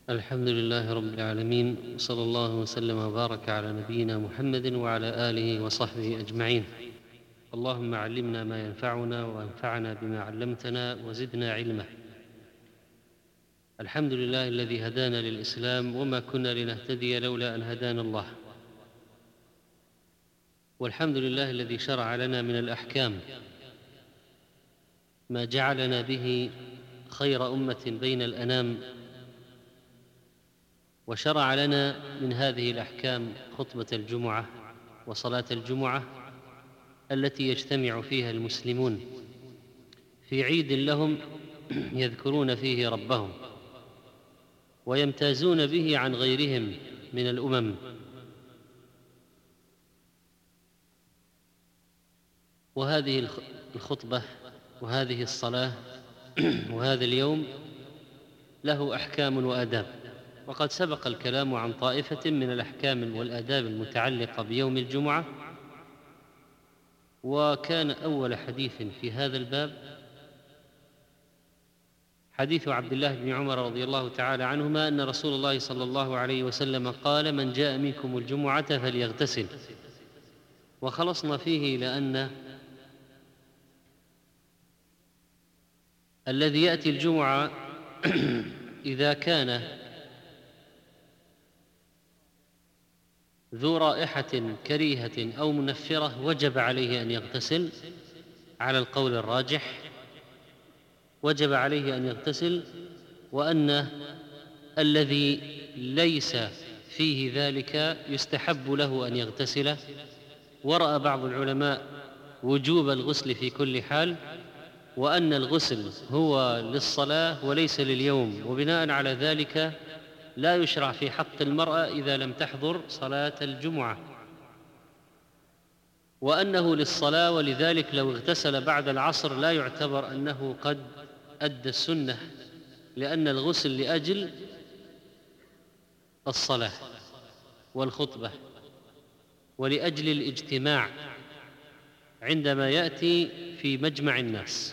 الحمد لله رب العالمين، وصلى الله وسلم وبارك على نبينا محمد وعلى آله وصحبه أجمعين. اللهم علمنا ما ينفعنا وانفعنا بما علمتنا وزدنا علما. الحمد لله الذي هدانا للإسلام وما كنا لنهتدي لولا أن هدانا الله. والحمد لله الذي شرع لنا من الأحكام ما جعلنا به خير أمة بين الأنام، وشرع لنا من هذه الأحكام خطبة الجمعة وصلاة الجمعة التي يجتمع فيها المسلمون في عيد لهم يذكرون فيه ربهم ويمتازون به عن غيرهم من الأمم. وهذه الخطبة وهذه الصلاة وهذا اليوم له أحكام وآداب، وقد سبق الكلام عن طائفة من الأحكام والآداب المتعلقة بيوم الجمعة. وكان أول حديث في هذا الباب حديث عبد الله بن عمر رضي الله تعالى عنهما أن رسول الله صلى الله عليه وسلم قال: من جاء منكم الجمعة فليغتسل. وخلصنا فيه لأن الذي يأتي الجمعة إذا كان ذو رائحة كريهة أو منفرة وجب عليه أن يغتسل، على القول الراجح وجب عليه أن يغتسل، وأن الذي ليس فيه ذلك يستحب له أن يغتسل. ورأى بعض العلماء وجوب الغسل في كل حال، وأن الغسل هو للصلاة وليس لليوم، وبناء على ذلك لا يشرع في حق المرأة إذا لم تحضر صلاة الجمعة، وأنه للصلاة، ولذلك لو اغتسل بعد العصر لا يعتبر أنه قد أدى السنة، لأن الغسل لأجل الصلاة والخطبة ولأجل الاجتماع عندما يأتي في مجمع الناس.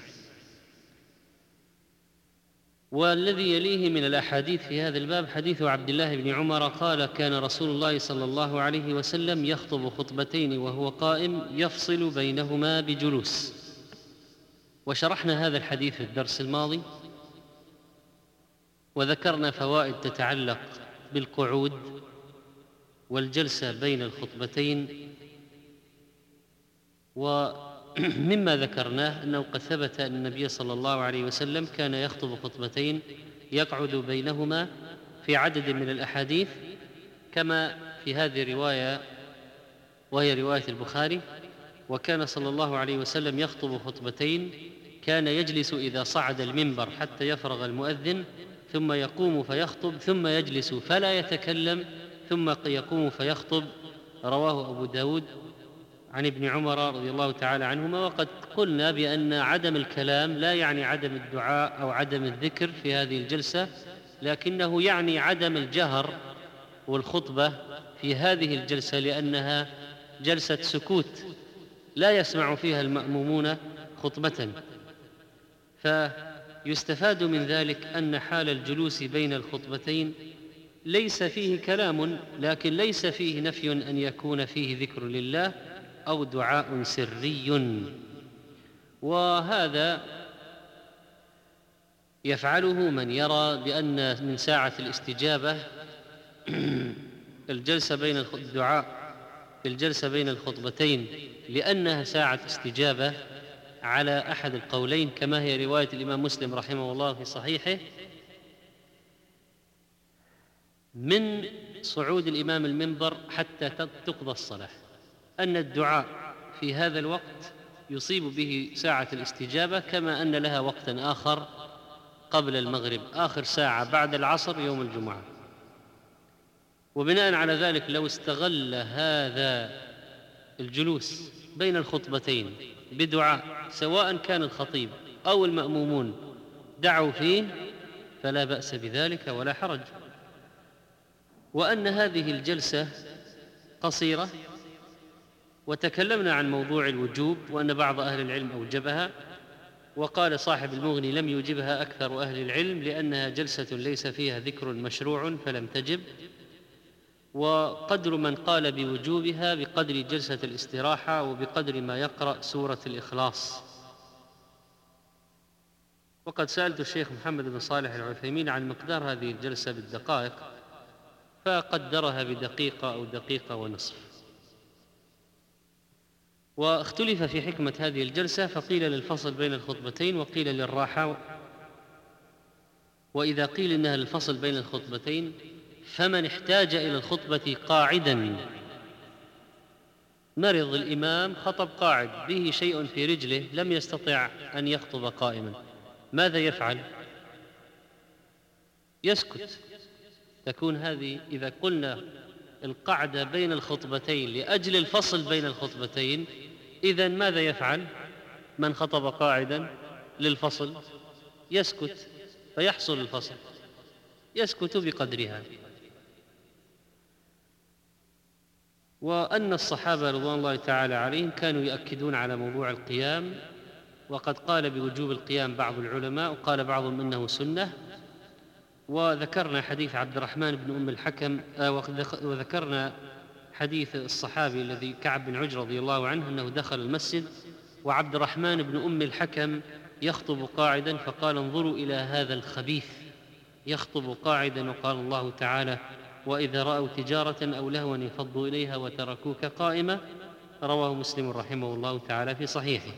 والذي يليه من الأحاديث في هذا الباب حديث عبد الله بن عمر قال: كان رسول الله صلى الله عليه وسلم يخطب خطبتين وهو قائم يفصل بينهما بجلوس. وشرحنا هذا الحديث في الدرس الماضي، وذكرنا فوائد تتعلق بالقعود والجلسة بين الخطبتين. ومما ذكرناه أنه قد ثبت أن النبي صلى الله عليه وسلم كان يخطب خطبتين يقعد بينهما في عدد من الأحاديث، كما في هذه الرواية وهي رواية البخاري: وكان صلى الله عليه وسلم يخطب خطبتين، كان يجلس إذا صعد المنبر حتى يفرغ المؤذن، ثم يقوم فيخطب، ثم يجلس فلا يتكلم، ثم يقوم فيخطب. رواه أبو داود عن ابن عمر رضي الله تعالى عنهما. وقد قلنا بأن عدم الكلام لا يعني عدم الدعاء أو عدم الذكر في هذه الجلسة، لكنه يعني عدم الجهر والخطبة في هذه الجلسة، لأنها جلسة سكوت لا يسمع فيها المأمومون خطبة. فيستفاد من ذلك أن حال الجلوس بين الخطبتين ليس فيه كلام، لكن ليس فيه نفي أن يكون فيه ذكر لله أو دعاء سري. وهذا يفعله من يرى بأن من ساعة الاستجابة الجلسة بين الدعاء في الجلسة بين الخطبتين، لأنها ساعة استجابة على أحد القولين، كما هي رواية الإمام مسلم رحمه الله في صحيحه من صعود الإمام المنبر حتى تقضى الصلاة، أن الدعاء في هذا الوقت يصيب به ساعة الاستجابة، كما أن لها وقتا آخر قبل المغرب، آخر ساعة بعد العصر يوم الجمعة. وبناء على ذلك لو استغل هذا الجلوس بين الخطبتين بدعاء، سواء كان الخطيب أو المأمومون دعوا فيه، فلا بأس بذلك ولا حرج. وأن هذه الجلسة قصيرة، وتكلمنا عن موضوع الوجوب وأن بعض أهل العلم أوجبها، وقال صاحب المغني: لم يوجبها أكثر أهل العلم لأنها جلسة ليس فيها ذكر مشروع فلم تجب، وقدر من قال بوجوبها بقدر جلسة الاستراحة وبقدر ما يقرأ سورة الإخلاص. وقد سألت الشيخ محمد بن صالح العثيمين عن مقدار هذه الجلسة بالدقائق، فقدرها بدقيقة أو دقيقة ونصف. واختلف في حكمة هذه الجلسة، فقيل للفصل بين الخطبتين وقيل للراحة. وإذا قيل إنها للفصل بين الخطبتين، فمن احتاج إلى الخطبة قاعدا، مرض الإمام خطب قاعد، به شيء في رجله لم يستطع أن يخطب قائما، ماذا يفعل؟ يسكت. تكون هذه، إذا قلنا القعدة بين الخطبتين لأجل الفصل بين الخطبتين، إذن ماذا يفعل من خطب قاعدا للفصل؟ يسكت، فيحصل الفصل، يسكت بقدرها. وأن الصحابة رضوان الله تعالى عليهم كانوا يؤكدون على موضوع القيام، وقد قال بوجوب القيام بعض العلماء، وقال بعضهم إنه سنة. وذكرنا حديث عبد الرحمن بن أم الحكم، وذكرنا حديث الصحابي الذي كعب بن عجرة رضي الله عنه أنه دخل المسجد وعبد الرحمن بن أم الحكم يخطب قاعدا، فقال: انظروا إلى هذا الخبيث يخطب قاعدا، وقال الله تعالى: وإذا رأوا تجارة أو لهوا انفضوا إليها وتركوك قائمة. رواه مسلم رحمه الله تعالى في صحيحه.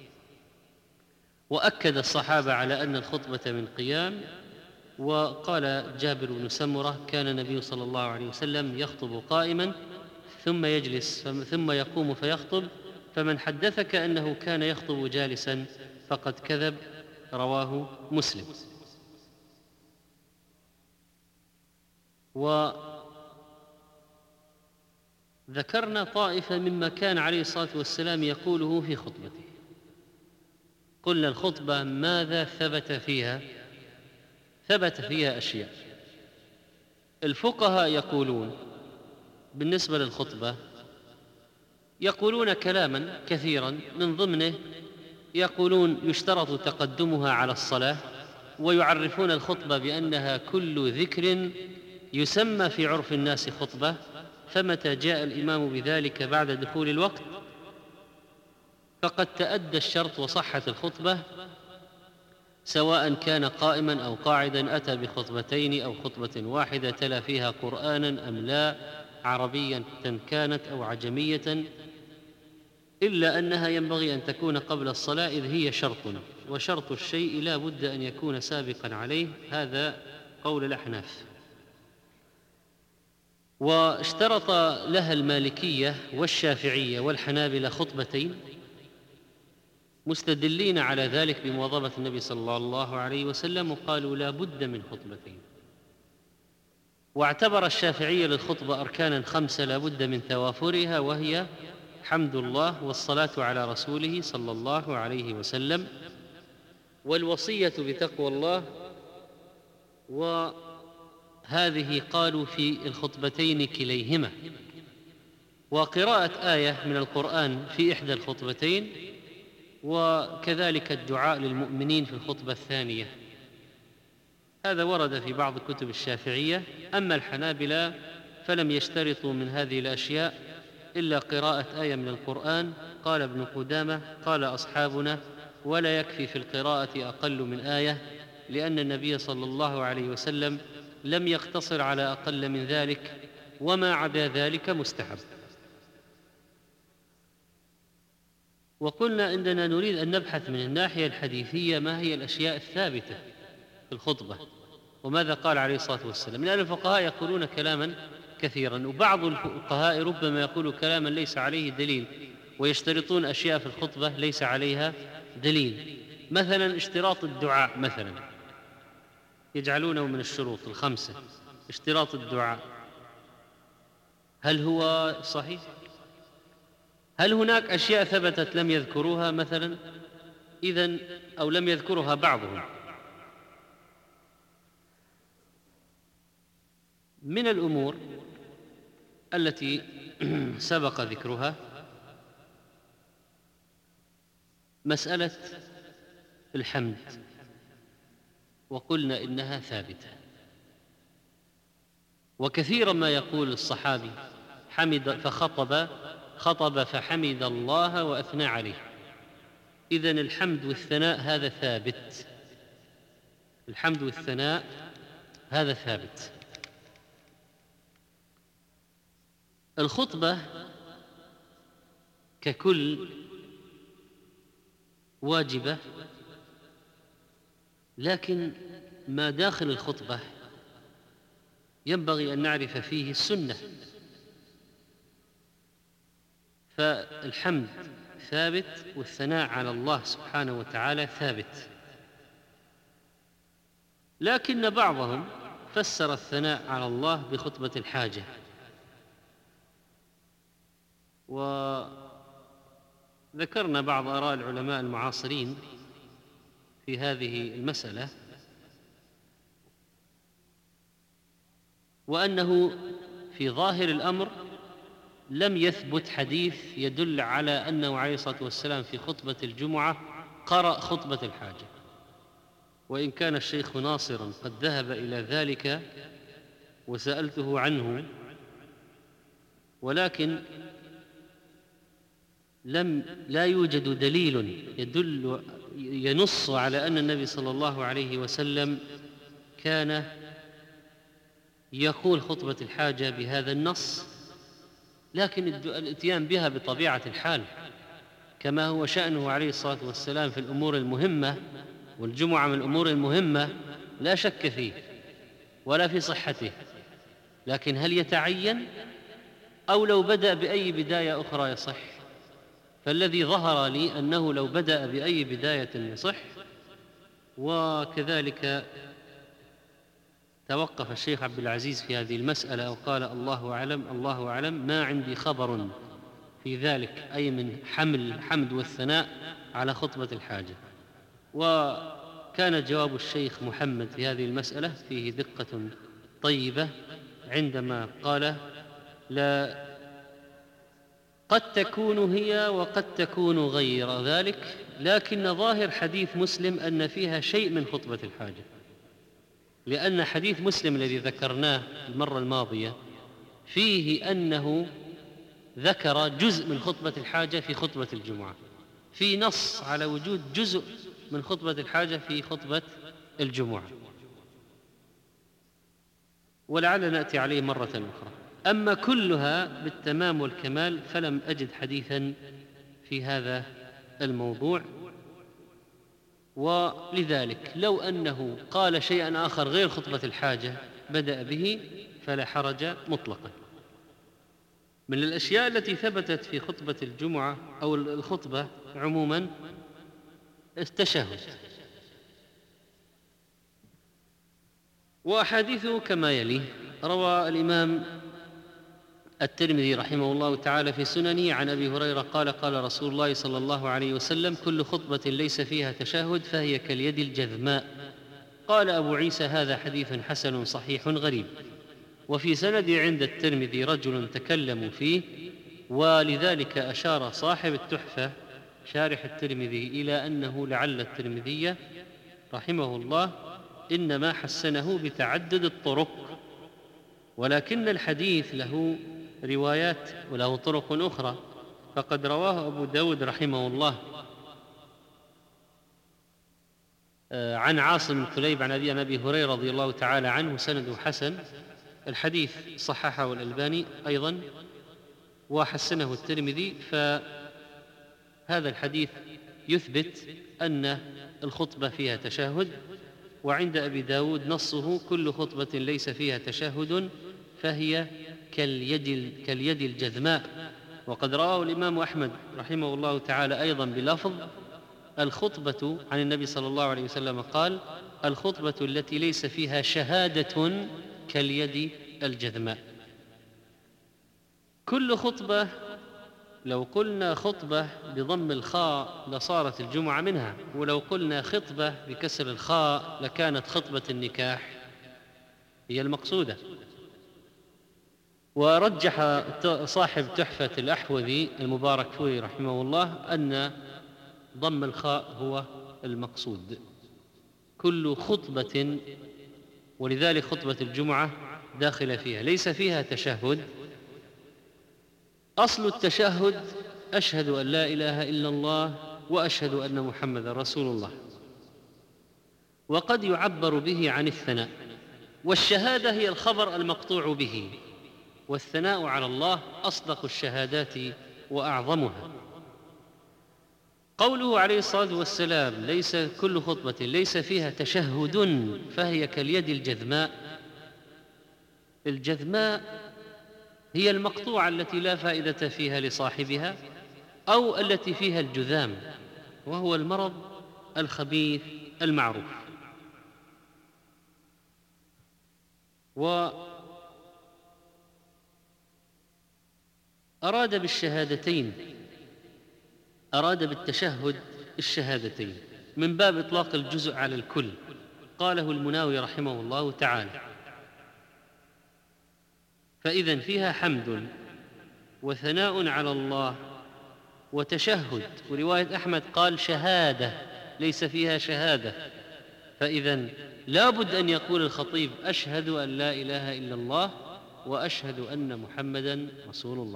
وأكد الصحابة على أن الخطبة من قيام. وقال جابر بن سمرة: كان النبي صلى الله عليه وسلم يخطب قائما ثم يجلس ثم يقوم فيخطب، فمن حدثك أنه كان يخطب جالسا فقد كذب. رواه مسلم. وذكرنا طائفة مما كان عليه الصلاة والسلام يقوله في خطبته. قلنا الخطبة ماذا ثبت فيها؟ ثبت فيها أشياء. الفقهاء يقولون بالنسبة للخطبة، يقولون كلاما كثيرا، من ضمنه يقولون يشترط تقدمها على الصلاة، ويعرفون الخطبة بأنها كل ذكر يسمى في عرف الناس خطبة، فمتى جاء الإمام بذلك بعد دخول الوقت فقد تأدى الشرط وصحت الخطبة، سواء كان قائما أو قاعدا، أتى بخطبتين أو خطبة واحدة، تلا فيها قرآنا أم لا، عربية كانت أو عجمية، إلا أنها ينبغي أن تكون قبل الصلاة، إذ هي شرط، وشرط الشيء لا بد أن يكون سابقا عليه. هذا قول الأحناف. واشترط لها المالكية والشافعية والحنابلة خطبتين، مستدلين على ذلك بمواظبة النبي صلى الله عليه وسلم، وقالوا لا بد من خطبتين. واعتبر الشافعية للخطبة أركانا 5 لا بد من توافرها، وهي حمد الله، والصلاة على رسوله صلى الله عليه وسلم، والوصية بتقوى الله. وهذه قالوا في الخطبتين كليهما. وقراءة آية من القرآن في إحدى الخطبتين، وكذلك الدعاء للمؤمنين في الخطبة الثانية. هذا ورد في بعض كتب الشافعية. أما الحنابلة فلم يشترطوا من هذه الأشياء إلا قراءة آية من القرآن. قال ابن قدامة: قال أصحابنا: ولا يكفي في القراءة أقل من آية، لأن النبي صلى الله عليه وسلم لم يقتصر على أقل من ذلك، وما عدا ذلك مستحب. وقلنا إننا نريد أن نبحث من الناحية الحديثية ما هي الأشياء الثابتة في الخطبة، وماذا قال عليه الصلاة والسلام، لأن الفقهاء يقولون كلاما كثيرا، وبعض الفقهاء ربما يقول كلاما ليس عليه دليل، ويشترطون أشياء في الخطبة ليس عليها دليل. مثلا اشتراط الدعاء، مثلا يجعلونه من الشروط 5 اشتراط الدعاء. هل هو صحيح؟ هل هناك أشياء ثبتت لم يذكروها مثلا؟ إذن أو لم يذكرها بعضهم. من الأمور التي سبق ذكرها مسألة الحمد، وقلنا إنها ثابتة. وكثيرا ما يقول الصحابي خطب فحمد الله وأثنى عليه. إذن الحمد والثناء هذا ثابت، الحمد والثناء هذا ثابت. الخطبة ككل واجبة، لكن ما داخل الخطبة ينبغي أن نعرف فيه السنة. فالحمد ثابت والثناء على الله سبحانه وتعالى ثابت، لكن بعضهم فسر الثناء على الله بخطبة الحاجة، وذكرنا بعض آراء العلماء المعاصرين في هذه المسألة، وأنه في ظاهر الأمر لم يثبت حديث يدل على أنه عليه الصلاة والسلام في خطبة الجمعة قرأ خطبة الحاجة، وإن كان الشيخ ناصرا قد ذهب إلى ذلك وسألته عنه، ولكن لا يوجد دليل ينص على أن النبي صلى الله عليه وسلم كان يقول خطبة الحاجة بهذا النص، لكن الاتيان بها بطبيعة الحال كما هو شأنه عليه الصلاة والسلام في الأمور المهمة، والجمعة من الأمور المهمة لا شك فيه ولا في صحته، لكن هل يتعين أو لو بدأ بأي بداية أخرى يصح؟ فالذي ظهر لي أنه لو بدأ بأي بداية يصح. وكذلك توقف الشيخ عبد العزيز في هذه المسألة وقال الله أعلم، الله أعلم، ما عندي خبر في ذلك، أي من حمل الحمد والثناء على خطبة الحاجة. وكان جواب الشيخ محمد في هذه المسألة فيه دقة طيبة عندما قال: لا، قد تكون هي وقد تكون غير ذلك، لكن ظاهر حديث مسلم أن فيها شيء من خطبة الحاجة، لأن حديث مسلم الذي ذكرناه المرة الماضية فيه أنه ذكر جزء من خطبة الحاجة في خطبة الجمعة، في نص على وجود جزء من خطبة الحاجة في خطبة الجمعة، ولعل نأتي عليه مرة أخرى. أما كلها بالتمام والكمال فلم أجد حديثا في هذا الموضوع، ولذلك لو أنه قال شيئا آخر غير خطبة الحاجة بدأ به فلا حرج مطلقا. من الأشياء التي ثبتت في خطبة الجمعة أو الخطبة عموما التشهد، وأحاديثه كما يلي: روى الإمام الترمذي رحمه الله تعالى في سننه عن أبي هريرة قال: قال رسول الله صلى الله عليه وسلم: كل خطبة ليس فيها تشهد فهي كاليد الجذماء. قال أبو عيسى: هذا حديث حسن صحيح غريب. وفي سندي عند الترمذي رجل تكلموا فيه، ولذلك أشار صاحب التحفة شارح الترمذي إلى أنه لعل الترمذي رحمه الله إنما حسنه بتعدد الطرق، ولكن الحديث له روايات وله طرق أخرى، فقد رواه أبو داود رحمه الله عن عاصم بن كليب عن أبي هريرة رضي الله تعالى عنه سنده حسن. الحديث صححه الألباني أيضا وحسنه الترمذي، فهذا الحديث يثبت أن الخطبة فيها تشهد. وعند أبي داود نصه: كل خطبة ليس فيها تشهد فهي كاليد الجذماء. وقد رواه الإمام أحمد رحمه الله تعالى أيضا بلفظ الخطبة عن النبي صلى الله عليه وسلم قال: الخطبة التي ليس فيها شهادة كاليد الجذماء. كل خطبة، لو قلنا خطبة بضم الخاء لصارت الجمعة منها، ولو قلنا خطبة بكسر الخاء لكانت خطبة النكاح هي المقصودة. ورجح صاحب تحفة الأحوذي المبارك فوري رحمه الله أن ضم الخاء هو المقصود. كل خطبة، ولذلك خطبة الجمعة داخل فيها، ليس فيها تشهد. أصل التشهد أشهد أن لا إله إلا الله وأشهد أن محمدا رسول الله، وقد يعبر به عن الثناء، والشهادة هي الخبر المقطوع به، والثناء على الله أصدق الشهادات وأعظمها. قوله عليه الصلاة والسلام ليس كل خطبة ليس فيها تشهد فهي كاليد الجذماء. الجذماء هي المقطوعة التي لا فائدة فيها لصاحبها، أو التي فيها الجذام، وهو المرض الخبيث المعروف. وأراد بالشهادتين، أراد بالتشهد الشهادتين من باب إطلاق الجزء على الكل. قاله المناوي رحمه الله تعالى: فإذن فيها حمد وثناء على الله وتشهد. ورواية أحمد قال شهادة، ليس فيها شهادة. فإذن لا بد أن يقول الخطيب أشهد أن لا إله إلا الله وأشهد أن محمدا رسول الله.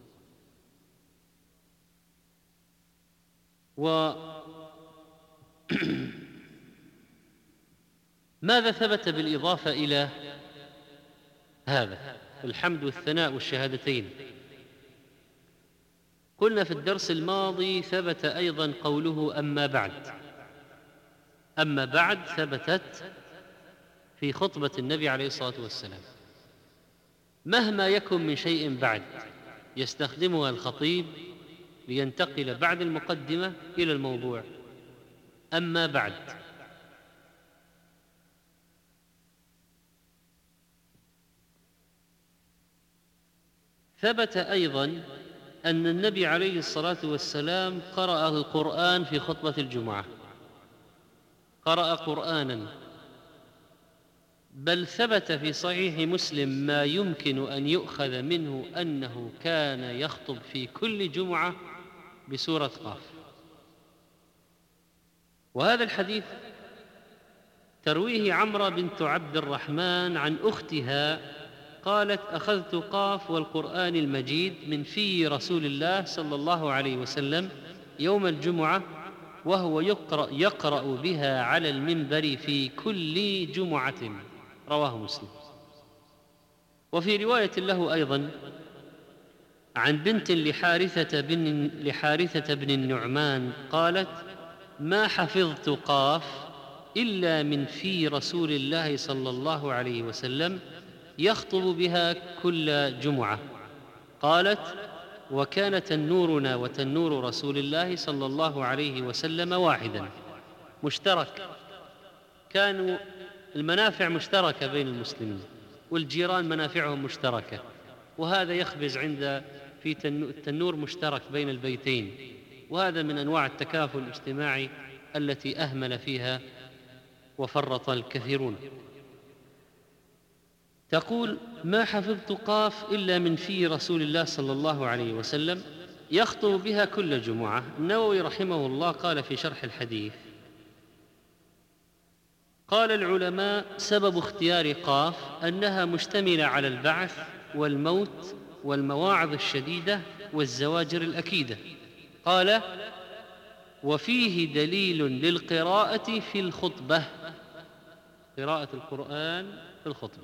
ماذا ثبت بالإضافة إلى هذا الحمد والثناء والشهادتين؟ قلنا في الدرس الماضي ثبت أيضا قوله أما بعد. أما بعد ثبتت في خطبة النبي عليه الصلاة والسلام. مهما يكن من شيء بعد يستخدمها الخطيب لينتقل بعد المقدمة إلى الموضوع. أما بعد، ثبت أيضا أن النبي عليه الصلاة والسلام قرأ القرآن في خطبة الجمعة، قرأ قرآنا، بل ثبت في صحيح مسلم ما يمكن أن يؤخذ منه أنه كان يخطب في كل جمعة بسورة قاف. وهذا الحديث ترويه عمرة بنت عبد الرحمن عن أختها، قالت أخذت قاف والقرآن المجيد من في رسول الله صلى الله عليه وسلم يوم الجمعة وهو يقرأ بها على المنبر في كل جمعة. رواه مسلم. وفي رواية له أيضا عن بنت لحارثة بن النعمان قالت ما حفظت قاف إلا من في رسول الله صلى الله عليه وسلم يخطب بها كل جمعة. قالت وكان تنورنا وتنور رسول الله صلى الله عليه وسلم واحدا، مشترك، كانوا المنافع مشتركة بين المسلمين، والجيران منافعهم مشتركة، وهذا يخبز في التنور مشترك بين البيتين، وهذا من أنواع التكافل الاجتماعي التي أهمل فيها وفرط الكثيرون. تقول ما حفظت قاف إلا من في رسول الله صلى الله عليه وسلم يخطب بها كل جمعة. النووي رحمه الله قال في شرح الحديث قال العلماء سبب اختيار قاف أنها مشتملة على البعث والموت والمواعظ الشديدة والزواجر الأكيدة. قال وفيه دليل للقراءة في الخطبة، قراءة القرآن في الخطبة.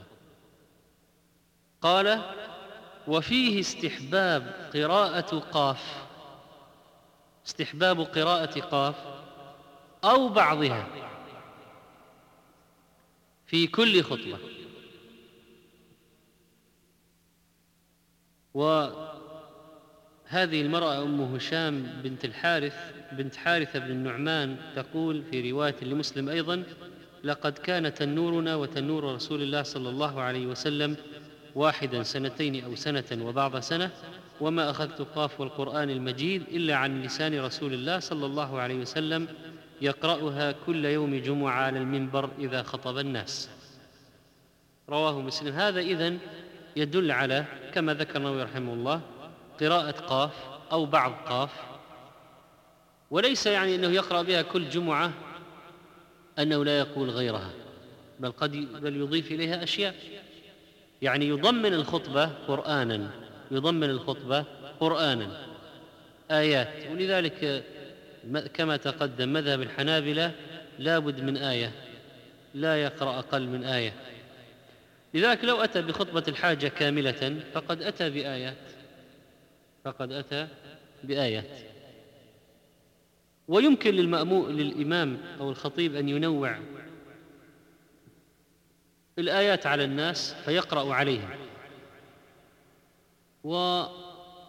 قال وفيه استحباب قراءة قاف، استحباب قراءة قاف أو بعضها في كل خطبة. وهذه المرأة أم هشام بنت الحارث بنت حارثة بن النعمان تقول في رواية لمسلم أيضا لقد كان تنورنا وتنور رسول الله صلى الله عليه وسلم واحدا سنتين أو سنة وبعض سنة، وما أخذت قاف والقرآن المجيد إلا عن لسان رسول الله صلى الله عليه وسلم يقرأها كل يوم جمعة على المنبر إذا خطب الناس. رواه مسلم. هذا إذن يدل على كما ذكر النووي رحمه الله قراءة قاف أو بعض قاف، وليس يعني أنه يقرأ بها كل جمعة أنه لا يقول غيرها، بل يضيف إليها أشياء، يعني يضمن الخطبة قرآنا آيات. ولذلك كما تقدم مذهب الحنابلة لا بد من آية، لا يقرأ أقل من آية. لذلك لو أتى بخطبة الحاجة كاملة فقد أتى بآيات. ويمكن للإمام أو الخطيب أن ينوع الآيات على الناس فيقرأ عليهم. ولعل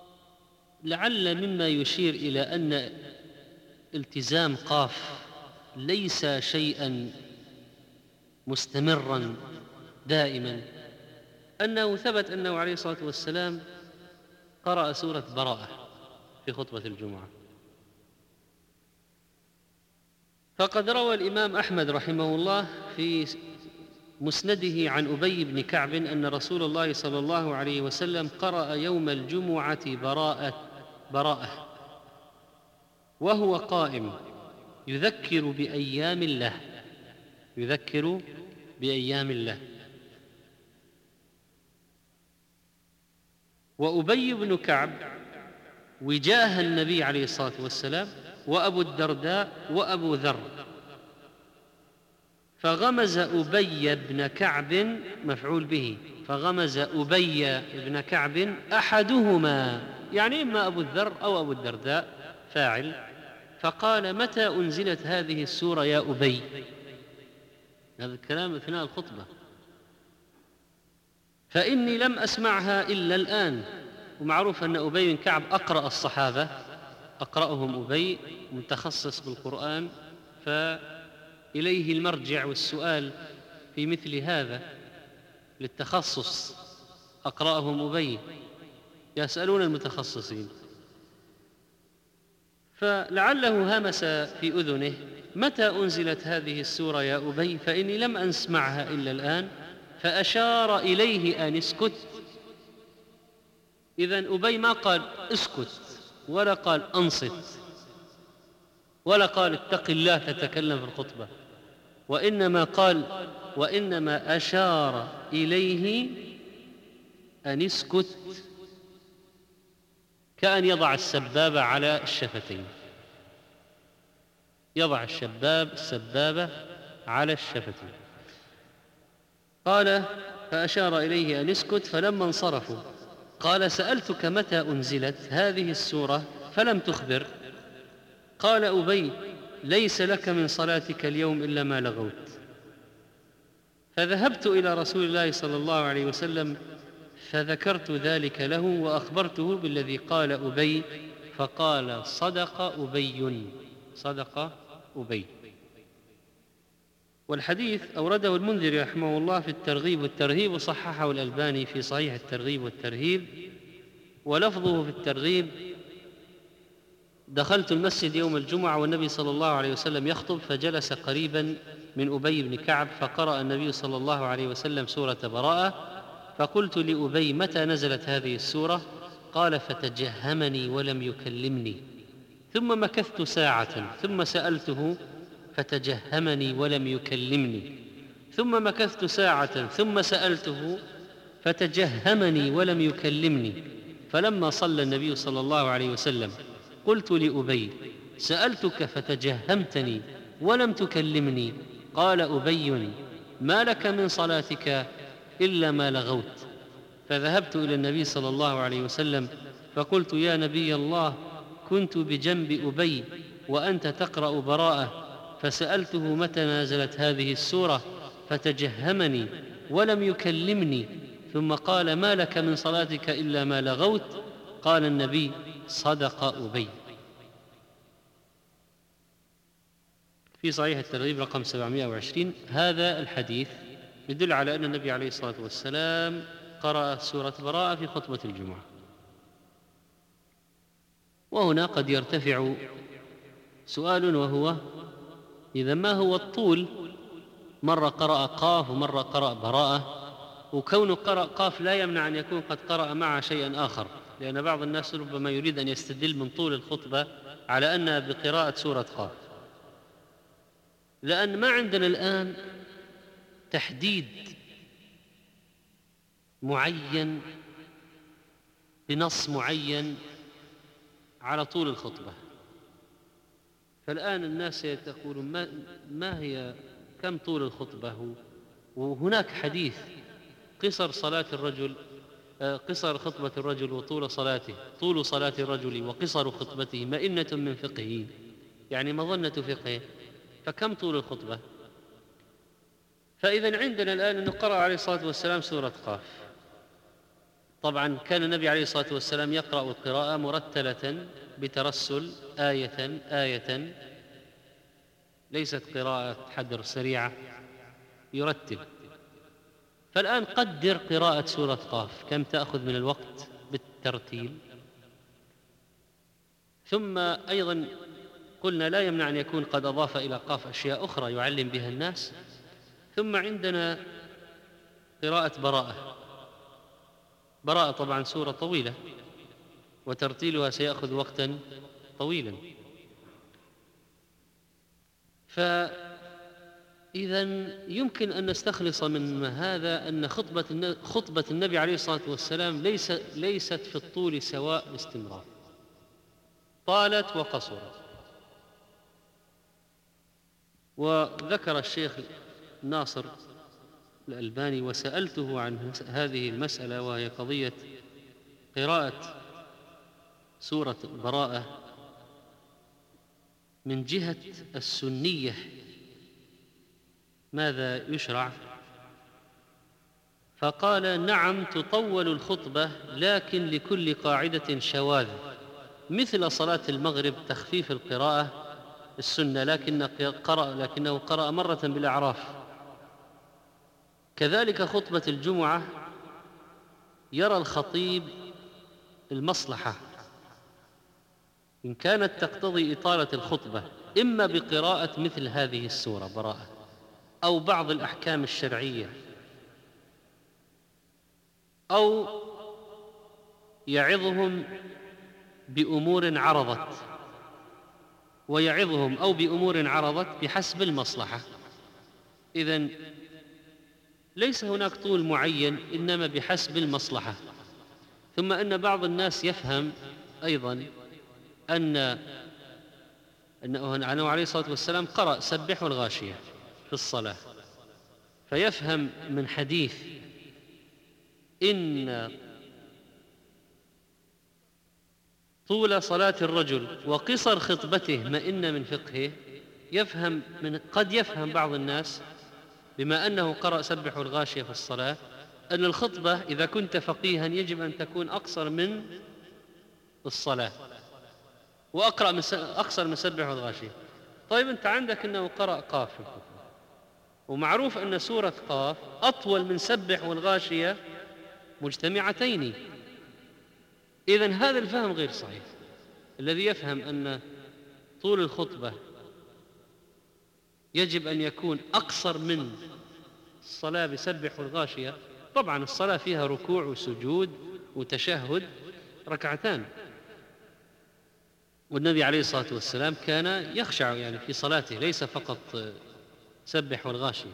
مما يشير إلى أن التزام قاف ليس شيئا مستمرا دائما، أنه ثبت أنه عليه الصلاة والسلام قرأ سورة براءة في خطبة الجمعة. فقد روى الإمام أحمد رحمه الله في مسنده عن أبي بن كعب أن رسول الله صلى الله عليه وسلم قرأ يوم الجمعة براءة وهو قائم يذكر بأيام الله. وأبي بن كعب وجاه النبي عليه الصلاة والسلام وأبو الدرداء وأبو ذر، فغمز أبي بن كعب مفعول به، فغمز أبي بن كعب أحدهما، يعني إما أبو الذر أو أبو الدرداء فاعل، فقال: متى أنزلت هذه السورة يا أبي؟ هذا الكلام أثناء الخطبة. فإني لم أسمعها إلا الآن. ومعروف أن أبي بن كعب أقرأ الصحابة، أقرأهم أبي، متخصص بالقرآن، فإليه المرجع والسؤال في مثل هذا للتخصص. أقرأهم أبي، يسألون المتخصصين. فلعله همس في أذنه: متى أنزلت هذه السورة يا أبي؟ فإني لم أسمعها إلا الآن. فأشار إليه أن اسكت. إذن أبي ما قال اسكت، ولا قال أنصت، ولا قال اتق الله تتكلم في الخطبة، وإنما أشار إليه أن اسكت، كأن يضع السبابة على الشفتين، يضع السبابة على الشفتين. قال: فأشار إليه أن اسكت. فلما انصرفوا قال: سألتك متى أنزلت هذه السورة فلم تخبر. قال أبي: ليس لك من صلاتك اليوم إلا ما لغوت. فذهبت إلى رسول الله صلى الله عليه وسلم فذكرت ذلك له وأخبرته بالذي قال أبي، فقال: صدق أبي. والحديث أورده المنذري رحمه الله في الترغيب والترهيب، وصححه الألباني في صحيح الترغيب والترهيب. ولفظه في الترغيب: دخلت المسجد يوم الجمعة والنبي صلى الله عليه وسلم يخطب، فجلس قريبا من أبي بن كعب، فقرأ النبي صلى الله عليه وسلم سورة براءة، فقلت لأبي: متى نزلت هذه السورة؟ قال: فتجهمني ولم يكلمني. ثم مكثت ساعة ثم سألته فتجهمني ولم يكلمني. ثم مكثت ساعة ثم سألته فتجهمني ولم يكلمني. فلما صلى النبي صلى الله عليه وسلم قلت لأبي: سألتك فتجهمتني ولم تكلمني. قال أبي: ما لك من صلاتك إلا ما لغوت. فذهبت إلى النبي صلى الله عليه وسلم فقلت: يا نبي الله، كنت بجنب أبي وأنت تقرأ براءة، فسألته متى نزلت هذه السورة فتجهمني ولم يكلمني، ثم قال: ما لك من صلاتك إلا ما لغوت. قال النبي: صدق أبي. في صحيح الترغيب رقم 720. هذا الحديث يدل على أن النبي عليه الصلاة والسلام قرأ سورة براءة في خطبة الجمعة. وهنا قد يرتفع سؤال، وهو: إذا ما هو الطول؟ مرة قرأ قاف ومرة قرأ براءة، وكونه قرأ قاف لا يمنع أن يكون قد قرأ معه شيئا آخر، لأن بعض الناس ربما يريد أن يستدل من طول الخطبة على أنها بقراءة سورة قاف. لأن ما عندنا الآن تحديد معين بنص معين على طول الخطبة. فالآن الناس يقولون ما هي كم طول الخطبة؟ وهناك حديث قصر صلاة الرجل، قصر خطبة الرجل وطول صلاته، طول صلاة الرجل وقصر خطبته مئنة من فقهه، يعني مظنة فقهه، فكم طول الخطبة؟ فإذا عندنا الآن أنه قرأ عليه الصلاة والسلام سورة قاف. طبعا كان النبي عليه الصلاة والسلام يقرأ القراءة مرتلة بترسل آية آية، ليست قراءة حدر سريعة، يرتل. فالآن قدر قراءة سورة قاف كم تأخذ من الوقت بالترتيل. ثم أيضا قلنا لا يمنع أن يكون قد أضاف إلى قاف أشياء أخرى يعلم بها الناس. ثم عندنا قراءة براءة طبعا سورة طويلة وترتيلها سيأخذ وقتا طويلا. فإذا يمكن أن نستخلص من هذا أن خطبة النبي عليه الصلاة والسلام ليست في الطول سواء باستمرار، طالت وقصرت. وذكر الشيخ ناصر الألباني وسألته عن هذه المسألة، وهي قضية قراءة سورة براءة من جهة السنية ماذا يشرع؟ فقال: نعم تطول الخطبة، لكن لكل قاعدة شواذ، مثل صلاة المغرب تخفيف القراءة السنة لكنه قرأ مرة بالأعراف. كذلك خطبة الجمعة يرى الخطيب المصلحة إن كانت تقتضي إطالة الخطبة إما بقراءة مثل هذه السورة براءة أو بعض الأحكام الشرعية، أو يعظهم بأمور عرضت، ويعظهم أو بأمور عرضت بحسب المصلحة. إذن ليس هناك طول معين، إنما بحسب المصلحة. ثم أن بعض الناس يفهم أيضا أنه عليه الصلاة والسلام قرأ سبح والغاشية في الصلاة، فيفهم من حديث إن طول صلاة الرجل وقصر خطبته مئن من فقهه، قد يفهم بعض الناس بما أنه قرأ سبح الغاشية في الصلاة أن الخطبة إذا كنت فقيها يجب أن تكون أقصر من الصلاة وأقصر من سبح الغاشية. طيب أنت عندك أنه قرأ قاف في الخطبة، ومعروف أن سورة قاف أطول من سبح والغاشية مجتمعتين. إذن هذا الفهم غير صحيح. الذي يفهم أن طول الخطبة يجب أن يكون أقصر من الصلاة بسبح والغاشية، طبعا الصلاة فيها ركوع وسجود وتشهد ركعتان، والنبي عليه الصلاة والسلام كان يخشع يعني في صلاته، ليس فقط سبح والغاشية.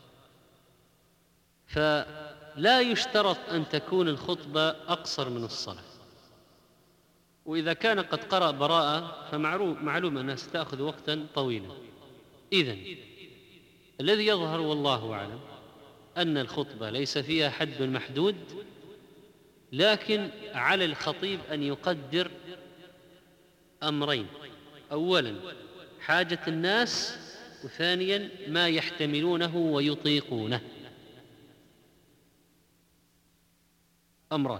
فلا يشترط أن تكون الخطبة أقصر من الصلاة. وإذا كان قد قرأ براءة فمعلوم أنها ستأخذ وقتا طويلا. إذن الذي يظهر والله أعلم أن الخطبة ليس فيها حد محدود، لكن على الخطيب أن يقدر أمرين: أولا حاجة الناس، وثانيا ما يحتملونه ويطيقونه. أمران: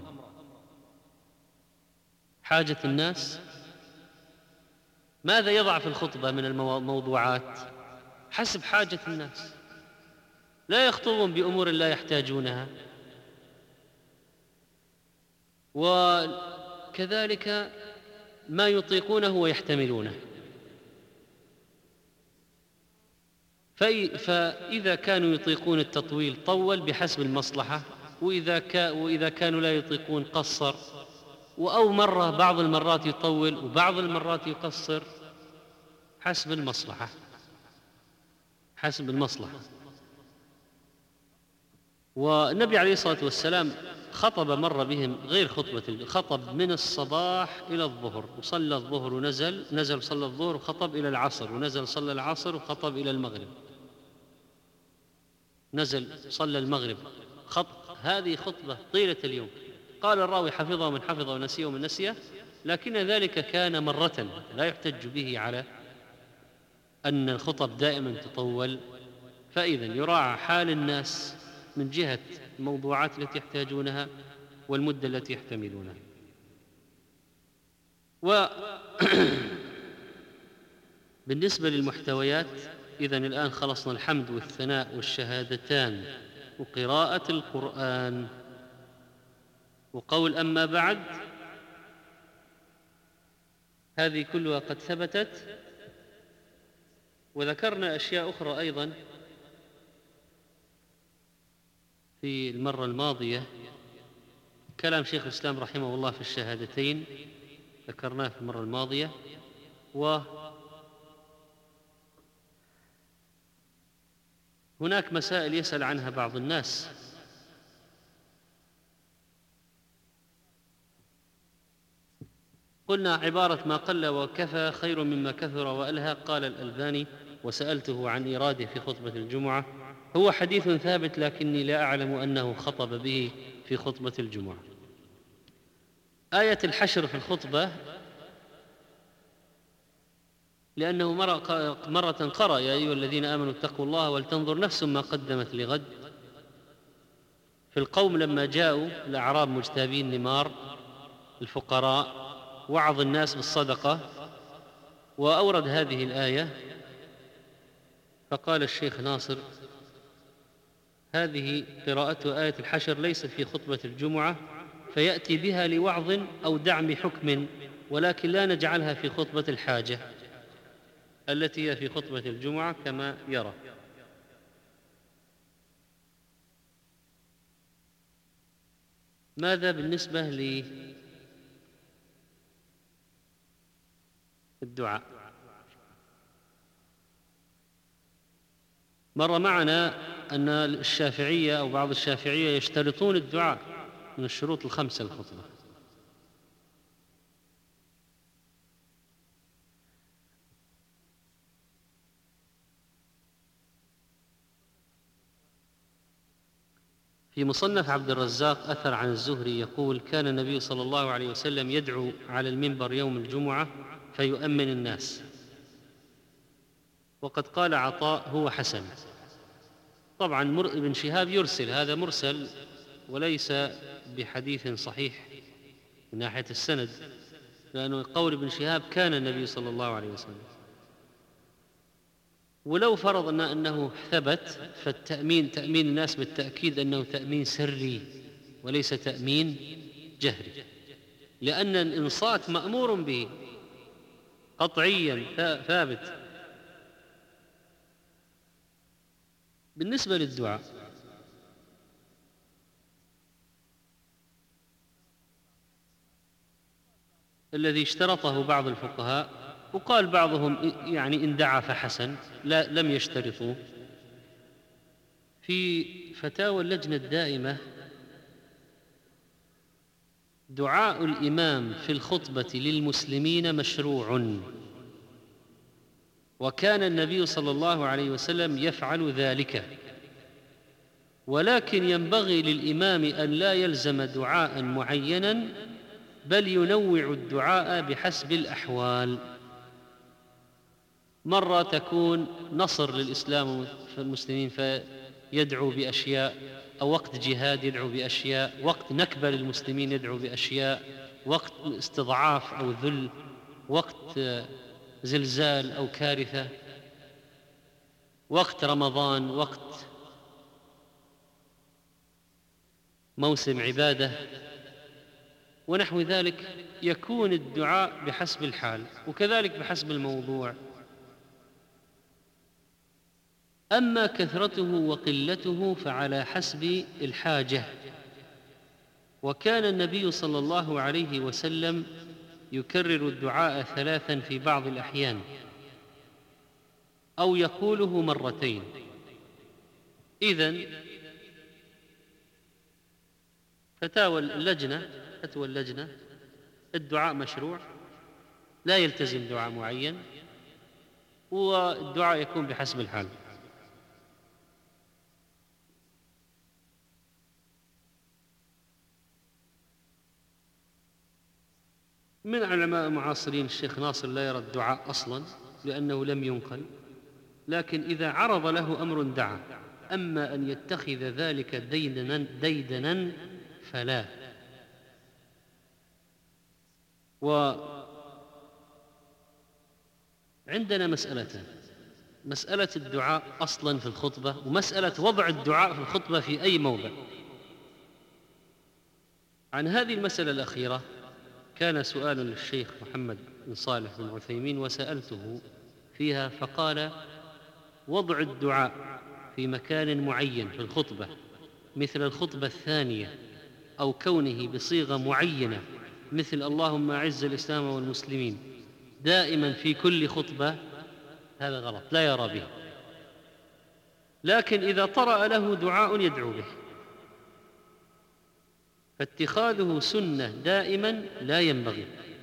حاجة الناس، ماذا يضع في الخطبة من الموضوعات حسب حاجة الناس، لا يخطبون بأمور لا يحتاجونها. وكذلك ما يطيقونه ويحتملونه. فإذا كانوا يطيقون التطويل طول بحسب المصلحة، وإذا كانوا لا يطيقون قصر، أو بعض المرات يطول وبعض المرات يقصر حسب المصلحة. حسب المصلحة. والنبي عليه الصلاة والسلام خطب مر بهم غير خطبة، خطب من الصباح إلى الظهر، وصلى الظهر ونزل صلى الظهر وخطب إلى العصر، ونزل صلى العصر وخطب إلى المغرب، نزل صلى المغرب، هذه خطبة طيلة اليوم. قال الراوي حفظه من حفظه ونسيه من نسيه، لكن ذلك كان مرة، لا يحتج به على أن الخطب دائما تطول. فإذا يراعى حال الناس من جهة الموضوعات التي يحتاجونها والمدة التي يحتملونها. وبالنسبة للمحتويات، إذن الآن خلصنا الحمد والثناء والشهادتان وقراءة القرآن وقول أما بعد، هذه كلها قد ثبتت. وذكرنا أشياء أخرى أيضا في المرة الماضية، كلام شيخ الإسلام رحمه الله في الشهادتين ذكرناه في المرة الماضية. وهناك مسائل يسأل عنها بعض الناس، قلنا عبارة ما قل وكفى خير مما كثر وألهى. قال الألباني: وسألته عن إيراده في خطبة الجمعة، هو حديث ثابت لكني لا أعلم أنه خطب به في خطبة الجمعة. آية الحشر في الخطبة، لأنه مرة قرأ: يا أيها الذين آمنوا اتقوا الله ولتنظر نفس ما قدمت لغد. في القوم لما جاءوا الأعراب مجتابين نمار الفقراء، وعظ الناس بالصدقة وأورد هذه الآية، فقال الشيخ ناصر: هذه قراءة آية الحشر ليست في خطبة الجمعة، فيأتي بها لوعظ أو دعم حكم، ولكن لا نجعلها في خطبة الحاجة التي هي في خطبة الجمعة كما يرى. ماذا بالنسبة للدعاء؟ مر معنا أن الشافعية أو بعض الشافعية يشترطون الدعاء من الشروط الخمسة للخطبة. في مصنف عبد الرزاق أثر عن الزهري يقول: كان النبي صلى الله عليه وسلم يدعو على المنبر يوم الجمعة فيؤمن الناس. وقد قال عطاء: هو حسن. طبعا ابن شهاب يرسل، هذا مرسل وليس بحديث صحيح من ناحية السند، لأنه قول ابن شهاب كان النبي صلى الله عليه وسلم. ولو فرضنا أنه ثبت، فالتأمين تأمين الناس بالتأكيد أنه تأمين سري وليس تأمين جهري، لأن الإنصات مأمور به قطعيا ثابت. بالنسبة للدعاء، الذي اشترطه بعض الفقهاء، وقال بعضهم يعني إن دعا فحسن، لم يشترطوا. في فتاوى اللجنة الدائمة: دعاء الإمام في الخطبة للمسلمين مشروع، وكان النبي صلى الله عليه وسلم يفعل ذلك، ولكن ينبغي للإمام أن لا يلزم دعاء معينا، بل ينوع الدعاء بحسب الأحوال. مرة تكون نصر للإسلام والمسلمين فيدعو بأشياء، أو وقت جهاد يدعو بأشياء، وقت نكبة للمسلمين يدعو بأشياء، وقت استضعاف أو ذل، وقت زلزال أو كارثة، وقت رمضان، وقت موسم عبادة ونحو ذلك. يكون الدعاء بحسب الحال، وكذلك بحسب الموضوع. أما كثرته وقلته فعلى حسب الحاجة. وكان النبي صلى الله عليه وسلم يكرر الدعاء 3 في بعض الأحيان، أو يقوله 2 مرتين. إذن فتوى اللجنة الدعاء مشروع، لا يلتزم دعاء معين، والدعاء يكون بحسب الحال. من علماء المعاصرين الشيخ ناصر لا يرى الدعاء أصلا لأنه لم ينقل، لكن إذا عرض له أمر دعا، أما أن يتخذ ذلك ديدنا فلا. وعندنا مسألتان: مسألة الدعاء أصلا في الخطبة، ومسألة وضع الدعاء في الخطبة في أي موضع. عن هذه المسألة الأخيرة كان سؤال للشيخ محمد بن صالح بن عثيمين وسألته فيها، فقال: وضع الدعاء في مكان معين في الخطبة مثل الخطبة الثانية، أو كونه بصيغة معينة مثل اللهم أعز الإسلام والمسلمين دائما في كل خطبة، هذا غلط، لا يرى به. لكن إذا طرأ له دعاء يدعو به فاتخاذه سنة دائما لا ينبغي.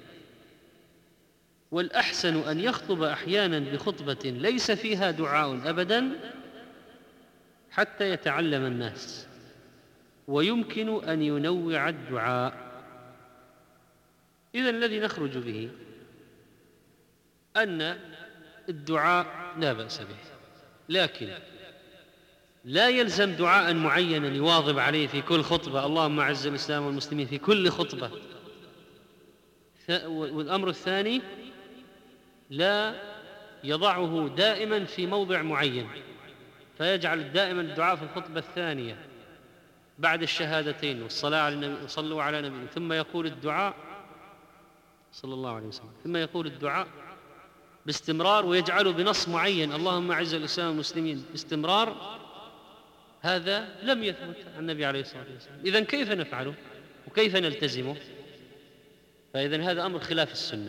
والأحسن أن يخطب أحيانا بخطبة ليس فيها دعاء أبدا حتى يتعلم الناس، ويمكن أن ينوع الدعاء. إذن الذي نخرج به أن الدعاء لا بأس به، لكن لا يلزم دعاء معينا يواظب عليه في كل خطبة، اللهم أعز الإسلام والمسلمين في كل خطبة. والأمر الثاني: لا يضعه دائما في موضع معين، فيجعل دائما الدعاء في الخطبة الثانية بعد الشهادتين والصلاة على النبي وصلوا على نبي، ثم يقول الدعاء صلى الله عليه وسلم، ثم يقول الدعاء باستمرار ويجعله بنص معين، اللهم أعز الإسلام والمسلمين باستمرار. هذا لم يثبت عن النبي عليه الصلاة والسلام. إذن كيف نفعله وكيف نلتزمه؟ فإذن هذا أمر خلاف السنة.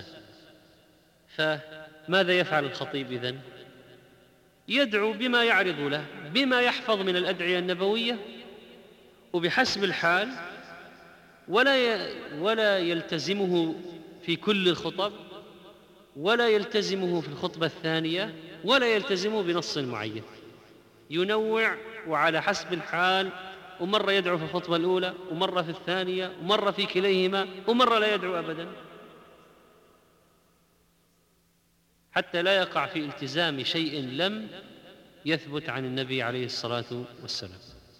فماذا يفعل الخطيب إذن؟ يدعو بما يعرض له، بما يحفظ من الأدعية النبوية وبحسب الحال، ولا يلتزمه في كل الخطب، ولا يلتزمه في الخطبة الثانية، ولا يلتزمه بنص معين، ينوع وعلى حسب الحال، ومرة يدعو في الخطبة الأولى ومرة في الثانية ومرة في كليهما ومرة لا يدعو أبدا، حتى لا يقع في التزام شيء لم يثبت عن النبي عليه الصلاة والسلام.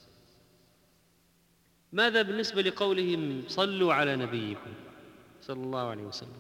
ماذا بالنسبة لقولهم صلوا على نبيكم صلى الله عليه وسلم؟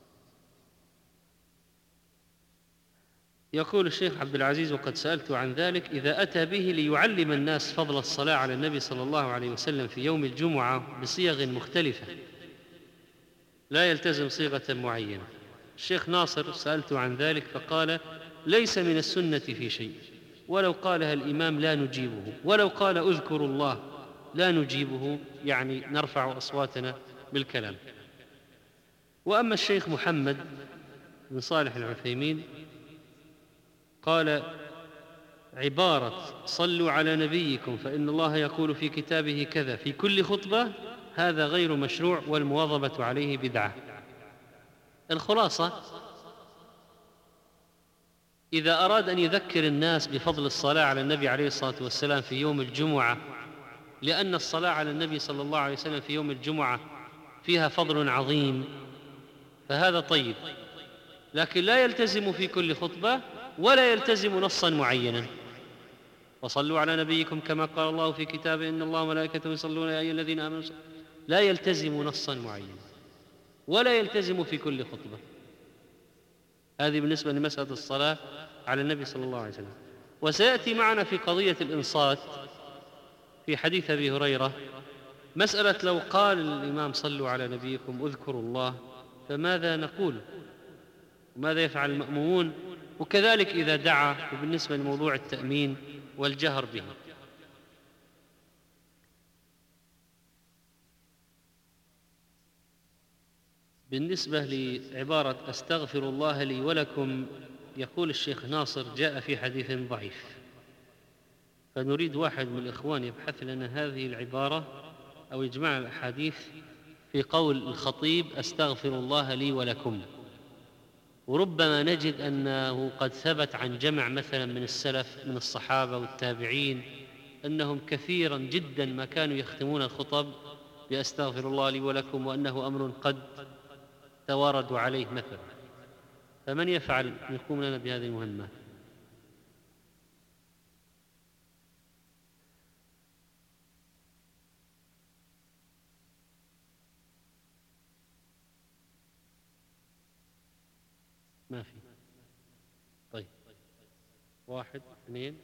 يقول الشيخ عبد العزيز: وقد سألت عن ذلك، إذا أتى به ليعلم الناس فضل الصلاة على النبي صلى الله عليه وسلم في يوم الجمعة بصيغ مختلفة لا يلتزم صيغة معينة. الشيخ ناصر سألت عن ذلك فقال: ليس من السنة في شيء، ولو قالها الإمام لا نجيبه، ولو قال اذكروا الله لا نجيبه، يعني نرفع أصواتنا بالكلام. وأما الشيخ محمد بن صالح العثيمين قال: عبارة صلوا على نبيكم فإن الله يقول في كتابه كذا في كل خطبة، هذا غير مشروع، والمواظبة عليه بدعة. الخلاصة: إذا أراد أن يذكر الناس بفضل الصلاة على النبي عليه الصلاة والسلام في يوم الجمعة، لأن الصلاة على النبي صلى الله عليه وسلم في يوم الجمعة فيها فضل عظيم، فهذا طيب، لكن لا يلتزم في كل خطبة ولا يلتزم نصا معينا. وصلوا على نبيكم كما قال الله في كتابه إن الله وملائكته يصلون يا أيها الذين آمنوا، لا يلتزم نصا معينا ولا يلتزم في كل خطبة. هذه بالنسبة لمسألة الصلاة على النبي صلى الله عليه وسلم. وسيأتي معنا في قضية الإنصات في حديث أبي هريرة مسألة: لو قال الإمام صلوا على نبيكم اذكروا الله فماذا نقول، وماذا يفعل المأمومون، وكذلك إذا دعا، وبالنسبة لموضوع التأمين والجهر به. بالنسبة لعبارة أستغفر الله لي ولكم، يقول الشيخ ناصر: جاء في حديث ضعيف، فنريد واحد من الإخوان يبحث لنا هذه العبارة أو يجمع الأحاديث في قول الخطيب: أستغفر الله لي ولكم. وربما نجد أنه قد ثبت عن جمع مثلا من السلف من الصحابة والتابعين أنهم كثيرا جدا ما كانوا يختمون الخطب بأستغفر الله لي ولكم، وأنه أمر قد تواردوا عليه مثلا. فمن يقوم لنا بهذه المهمة؟ ما في. طيب، 1 2.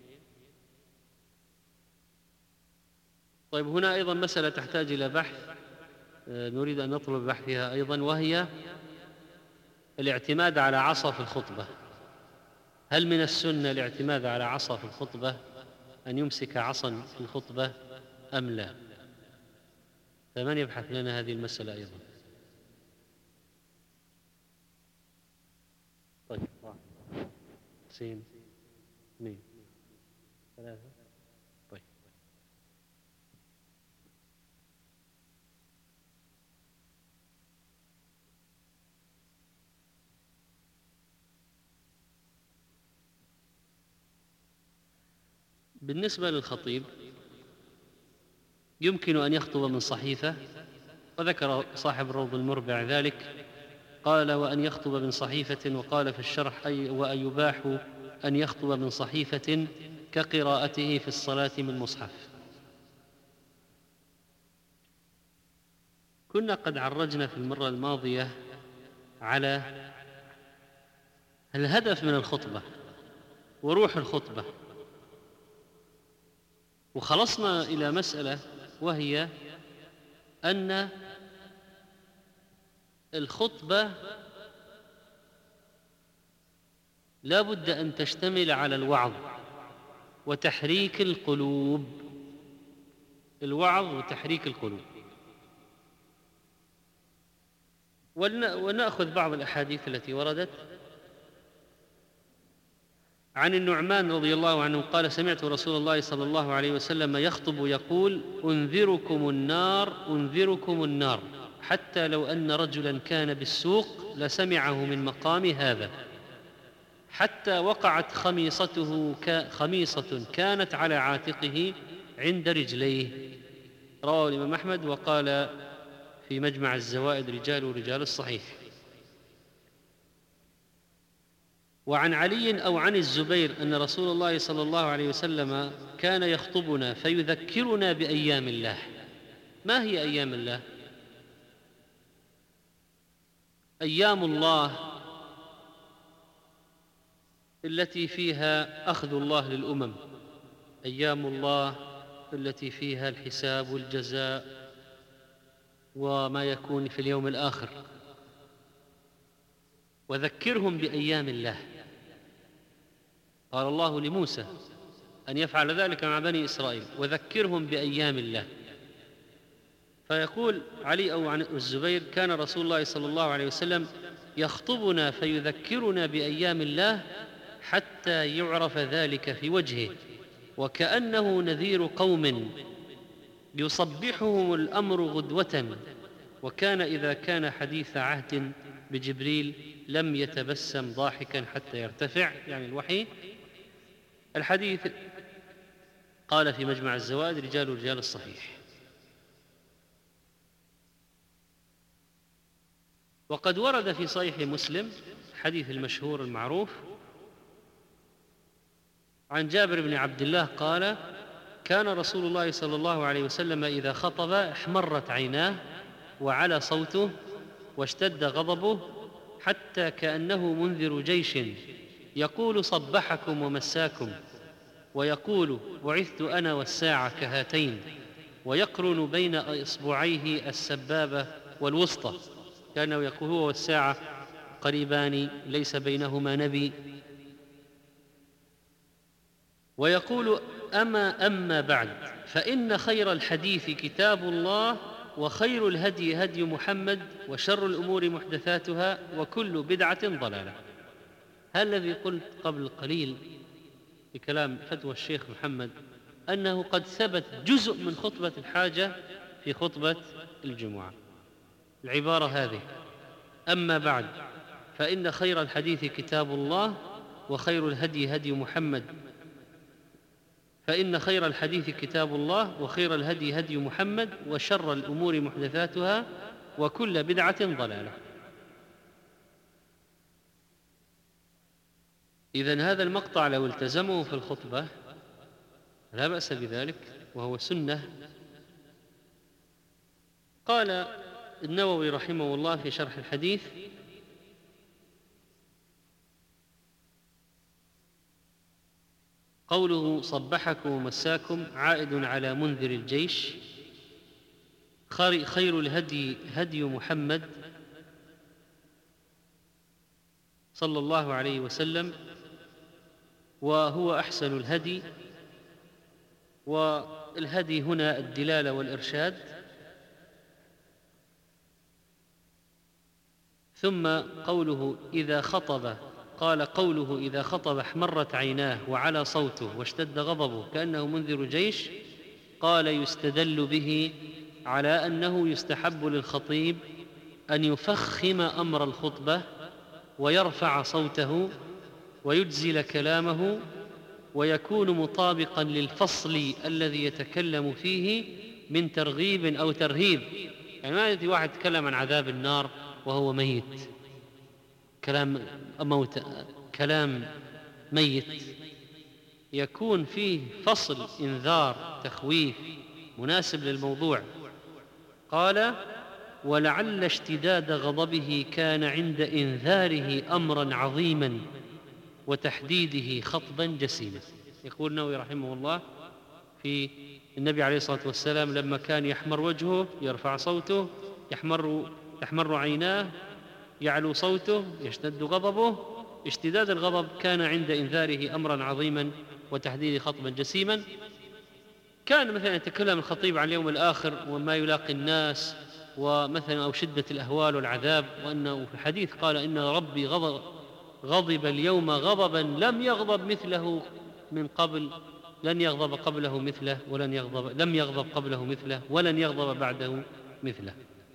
طيب، هنا أيضا مسألة تحتاج إلى بحث، نريد أن نطلب بحثها أيضا، وهي الاعتماد على عصا في الخطبة. هل من السنة الاعتماد على عصا في الخطبة، أن يمسك عصا في الخطبة أم لا؟ فمن يبحث لنا هذه المسألة أيضا؟ طيب، 1 2 3. طيب، بالنسبة للخطيب يمكن أن يخطب من صحيفة، وذكر صاحب الروض المربع ذلك، قال: وأن يخطب من صحيفة. وقال في الشرح: وأن يباح أن يخطب من صحيفة كقراءته في الصلاة من مصحف. كنا قد عرجنا في المرة الماضية على الهدف من الخطبة وروح الخطبة، وخلصنا إلى مسألة، وهي أن الخطبة لا بد أن تشتمل على الوعظ وتحريك القلوب. الوعظ وتحريك القلوب. ونأخذ بعض الأحاديث التي وردت عن النعمان رضي الله عنه قال: سمعت رسول الله صلى الله عليه وسلم يخطب يقول: أنذركم النار أنذركم النار، حتى لو أن رجلا كان بالسوق لسمعه من مقام هذا، حتى وقعت خميصة كانت على عاتقه عند رجليه. رواه الإمام أحمد، وقال في مجمع الزوائد: رجال الصحيح. وعن علي أو عن الزبير أن رسول الله صلى الله عليه وسلم كان يخطبنا فيذكرنا بأيام الله. ما هي أيام الله؟ أيام الله التي فيها أخذ الله للأمم، أيام الله التي فيها الحساب والجزاء وما يكون في اليوم الآخر. وذكرهم بأيام الله. قال الله لموسى أن يفعل ذلك مع بني إسرائيل: وذكرهم بأيام الله. فيقول علي أو عن الزبير: كان رسول الله صلى الله عليه وسلم يخطبنا فيذكرنا بأيام الله حتى يعرف ذلك في وجهه، وكأنه نذير قوم يصبحهم الأمر غدوة، وكان إذا كان حديث عهد بجبريل لم يتبسم ضاحكا حتى يرتفع، يعني الوحي. الحديث قال في مجمع الزوائد: رجال الصحيح. وقد ورد في صحيح مسلم حديث المشهور المعروف عن جابر بن عبد الله قال: كان رسول الله صلى الله عليه وسلم إذا خطب احمرت عيناه وعلى صوته واشتد غضبه، حتى كأنه منذر جيش يقول: صبحكم ومساكم، ويقول: بعثت أنا والساعة كهاتين، ويقرن بين إصبعيه السبابة والوسطى، كأنه يقول هو والساعة قريبان ليس بينهما نبي، ويقول: أما بعد، فإن خير الحديث كتاب الله، وخير الهدي هدي محمد، وشر الأمور محدثاتها، وكل بدعة ضلالة. هذا الذي قلت قبل قليل بكلام فتوى الشيخ محمد أنه قد ثبت جزء من خطبة الحاجة في خطبة الجمعة. العبارة هذه: أما بعد، فإن خير الحديث كتاب الله، وخير الهدي هدي محمد فإن خير الحديث كتاب الله وخير الهدي هدي محمد وشر الأمور محدثاتها وكل بدعة ضلالة. إذن هذا المقطع لو التزمه في الخطبة لا بأس بذلك، وهو سنة. قال النووي رحمه الله في شرح الحديث: قوله صبحكم ومساكم عائد على منذر الجيش. خير الهدي هدي محمد صلى الله عليه وسلم، وهو أحسن الهدي. والهدي هنا الدلالة والإرشاد. ثم قوله إذا خطب، قال قوله إذا خطب احمرت عيناه وعلى صوته واشتد غضبه كأنه منذر جيش. قال يستدل به على أنه يستحب للخطيب أن يفخم أمر الخطبة ويرفع صوته ويجزل كلامه، ويكون مطابقا للفصل الذي يتكلم فيه من ترغيب أو ترهيب. يعني ما يأتي واحد يتكلم عن عذاب النار وهو ميت، كلام ميت، يكون فيه فصل، إنذار، تخويف مناسب للموضوع. قال ولعل اشتداد غضبه كان عند إنذاره أمرا عظيما وتحديده خطبا جسيما. يقول النووي رحمه الله في النبي عليه الصلاة والسلام لما كان يحمر وجهه يرفع صوته، تحمر عيناه، يعلو صوته، يشتد غضبه. اشتداد الغضب كان عند إنذاره أمرا عظيما وتحديده خطبا جسيما. كان مثلا يتكلم الخطيب عن اليوم الآخر وما يلاقي الناس، ومثلا أو شدة الأهوال والعذاب، وأنه في الحديث قال إن ربي غضب اليوم غضبا لم يغضب مثله من قبل، لم يغضب قبله مثله ولن يغضب بعده مثله.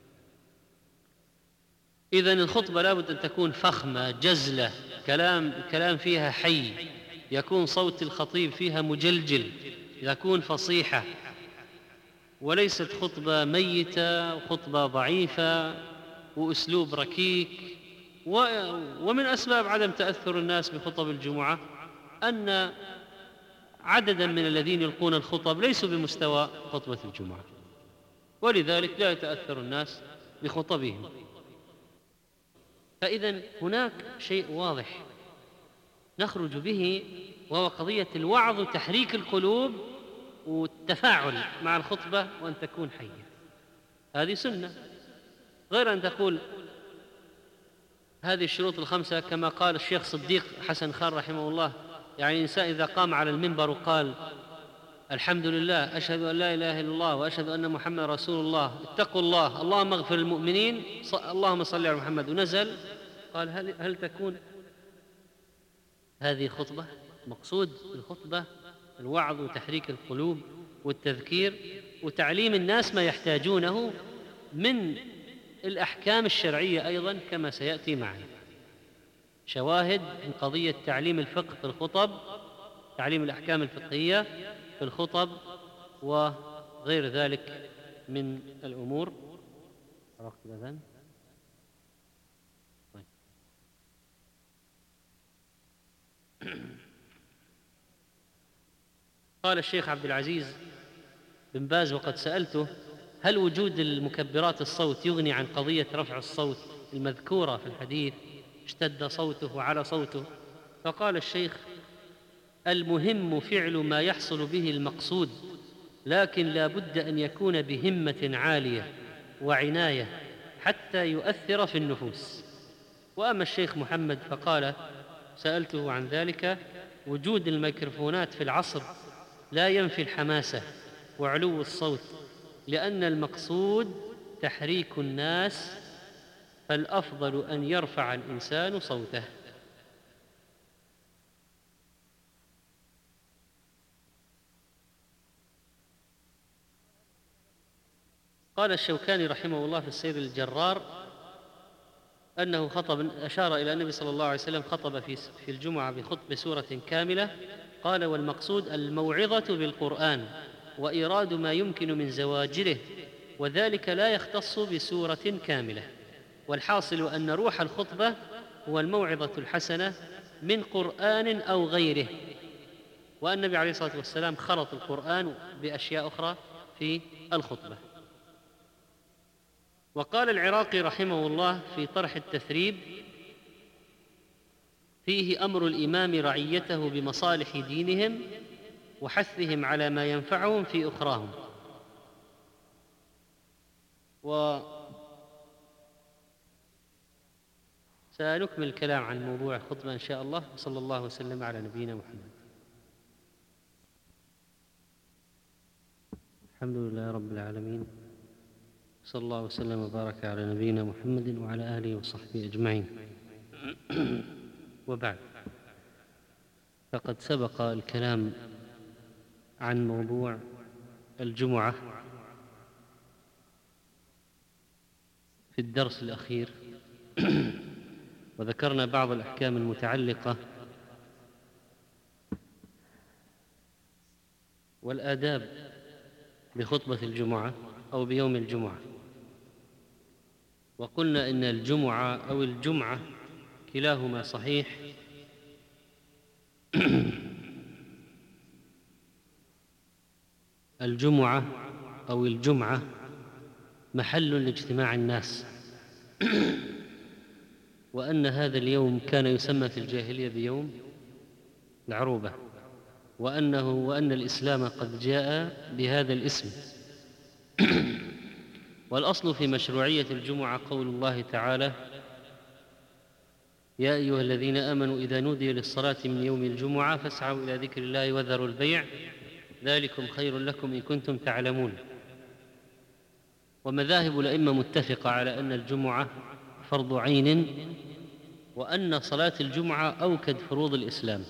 إذن الخطبة لابد أن تكون فخمة جزلة، كلام فيها حي، يكون صوت الخطيب فيها مجلجل، يكون فصيحة، وليست خطبة ميتة وخطبة ضعيفة وأسلوب ركيك. ومن أسباب عدم تأثر الناس بخطب الجمعة أن عددا من الذين يلقون الخطب ليسوا بمستوى خطبة الجمعة، ولذلك لا يتأثر الناس بخطبهم. فإذن هناك شيء واضح نخرج به، وهو قضية الوعظ وتحريك القلوب والتفاعل مع الخطبة، وأن تكون حية. هذه سنة، غير أن تقول هذه الشروط الخمسة كما قال الشيخ صديق حسن خان رحمه الله. يعني الإنسان إذا قام على المنبر وقال الحمد لله، أشهد أن لا إله إلا الله، وأشهد أن محمد رسول الله، اتقوا الله، اللهم اغفر المؤمنين، اللهم صل على محمد، ونزل، قال هل تكون هذه خطبة؟ مقصود الخطبة الوعظ وتحريك القلوب والتذكير وتعليم الناس ما يحتاجونه من الأحكام الشرعية أيضا، كما سيأتي معنا شواهد من قضية تعليم الفقه في الخطب، تعليم الأحكام الفقهية في الخطب وغير ذلك من الأمور. وقت الأذان. قال الشيخ عبد العزيز بن باز وقد سألته هل وجود المكبرات الصوت يغني عن قضية رفع الصوت المذكورة في الحديث اشتد صوته وعلى صوته؟ فقال الشيخ المهم فعل ما يحصل به المقصود، لكن لا بد أن يكون بهمة عالية وعناية حتى يؤثر في النفوس. وأما الشيخ محمد فقال سألته عن ذلك وجود الميكروفونات في العصر لا ينفي الحماسة وعلو الصوت، لأن المقصود تحريك الناس، فالأفضل أن يرفع الإنسان صوته. قال الشوكاني رحمه الله في السير الجرار أنه أشار إلى النبي صلى الله عليه وسلم خطب في الجمعة بسورة كاملة. قال: والمقصود الموعظة بالقرآن وإيراد ما يمكن من زواجره، وذلك لا يختص بسورة كاملة. والحاصل أن روح الخطبة هو الموعظة الحسنة من قرآن أو غيره، وأن النبي عليه الصلاة والسلام خلط القرآن بأشياء أخرى في الخطبة. وقال العراقي رحمه الله في طرح التثريب: فيه أمر الإمام رعيته بمصالح دينهم وحثهم على ما ينفعهم في أخراهم. سنكمل الكلام عن موضوع الخطبة إن شاء الله، وصلى الله وسلم على نبينا محمد. الحمد لله رب العالمين، صلى الله وسلم وبارك على نبينا محمد وعلى آله وصحبه أجمعين. وبعد، فقد سبق الكلام عن موضوع الجمعة في الدرس الأخير، وذكرنا بعض الأحكام المتعلقة والآداب بخطبة الجمعة أو بيوم الجمعة. وقلنا إن الجمعة أو الجمعة كلاهما صحيح، الجمعة أو الجمعة محل لاجتماع الناس، وأن هذا اليوم كان يسمى في الجاهلية بيوم العروبة، وأن الإسلام قد جاء بهذا الاسم. والأصل في مشروعية الجمعة قول الله تعالى: يا أيها الذين آمنوا إذا نودي للصلاة من يوم الجمعة فاسعوا إلى ذكر الله وذروا البيع ذلكم خير لكم إن كنتم تعلمون. ومذاهب الأئمة متفقة على أن الجمعة فرض عين، وأن صلاة الجمعة أوكد فروض الإسلام،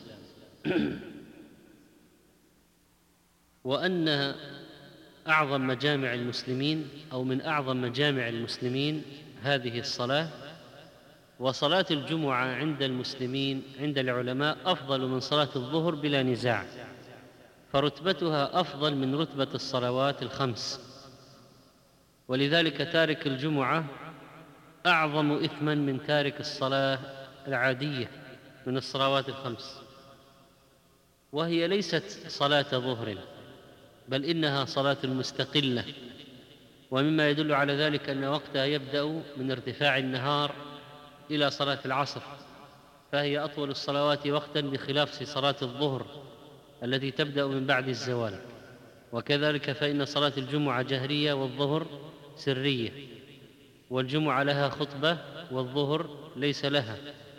وأن أعظم مجامع المسلمين أو من أعظم مجامع المسلمين هذه الصلاة. وصلاة الجمعة عند المسلمين عند العلماء أفضل من صلاة الظهر بلا نزاع، فرتبتها أفضل من رتبة الصلوات الخمس، ولذلك تارك الجمعة أعظم إثما من تارك الصلاة العادية من الصلوات الخمس، وهي ليست صلاة ظهر بل إنها صلاة مستقلة. ومما يدل على ذلك أن وقتها يبدأ من ارتفاع النهار إلى صلاة العصر، فهي أطول الصلوات وقتا بخلاف صلاة الظهر التي تبدأ من بعد الزوال. وكذلك فإن صلاة الجمعة جهرية والظهر سرية، والجمعة لها خطبة والظهر ليس لها.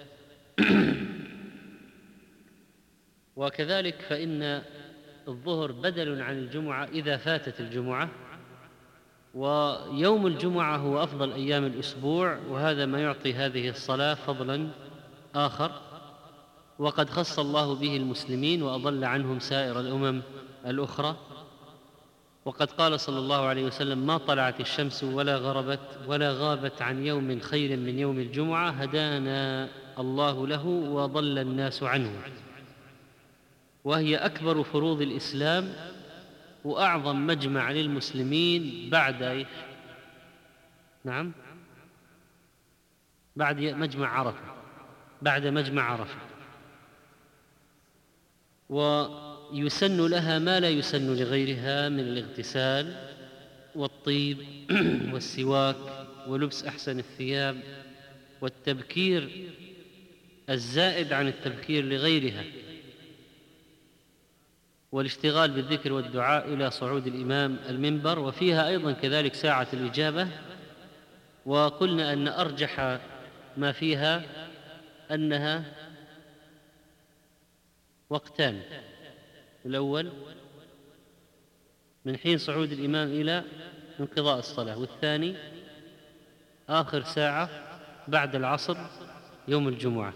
وكذلك فإن الظهر بدل عن الجمعة إذا فاتت الجمعة، ويوم الجمعة هو أفضل أيام الأسبوع، وهذا ما يعطي هذه الصلاة فضلا آخر، وقد خص الله به المسلمين وأضل عنهم سائر الأمم الأخرى. وقد قال صلى الله عليه وسلم: ما طلعت الشمس ولا غربت ولا غابت عن يوم خير من يوم الجمعة هدانا الله له وضل الناس عنه. وهي أكبر فروض الإسلام وأعظم مجمع للمسلمين بعد بعد مجمع عرفة. ويسن لها ما لا يسن لغيرها من الاغتسال والطيب والسواك ولبس أحسن الثياب والتبكير الزائد عن التبكير لغيرها، والاشتغال بالذكر والدعاء إلى صعود الإمام المنبر. وفيها أيضا كذلك ساعة الإجابة. وقلنا أن أرجح ما فيها أنها وقتان: الأول من حين صعود الإمام إلى انقضاء الصلاة، والثاني آخر ساعة بعد العصر يوم الجمعة.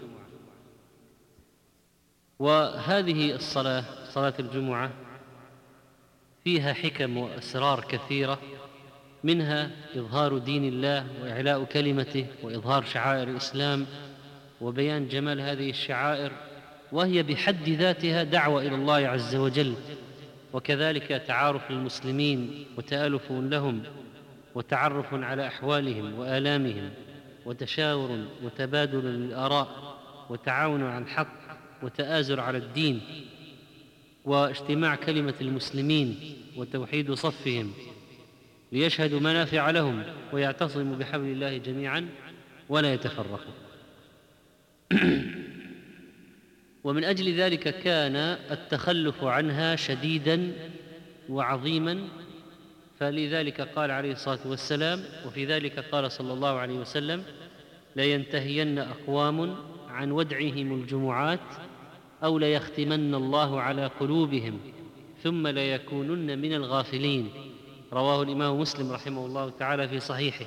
وهذه الصلاة، صلاة الجمعة، فيها حكم وأسرار كثيرة منها إظهار دين الله وإعلاء كلمته وإظهار شعائر الإسلام وبيان جمال هذه الشعائر، وهي بحد ذاتها دعوة إلى الله عز وجل، وكذلك تعارف المسلمين وتآلف لهم وتعرف على أحوالهم وآلامهم وتشاور وتبادل للآراء وتعاون على الحق وتآزر على الدين واجتماع كلمة المسلمين وتوحيد صفهم ليشهدوا منافع لهم ويعتصموا بحبل الله جميعا ولا يتفرقوا. ومن أجل ذلك كان التخلف عنها شديدا وعظيما، فلذلك قال عليه الصلاة والسلام، وفي ذلك قال صلى الله عليه وسلم: لينتهين أقوام عن ودعهم الجمعات أو ليختمن الله على قلوبهم ثم ليكونن من الغافلين. رواه الإمام مسلم رحمه الله تعالى في صحيحه.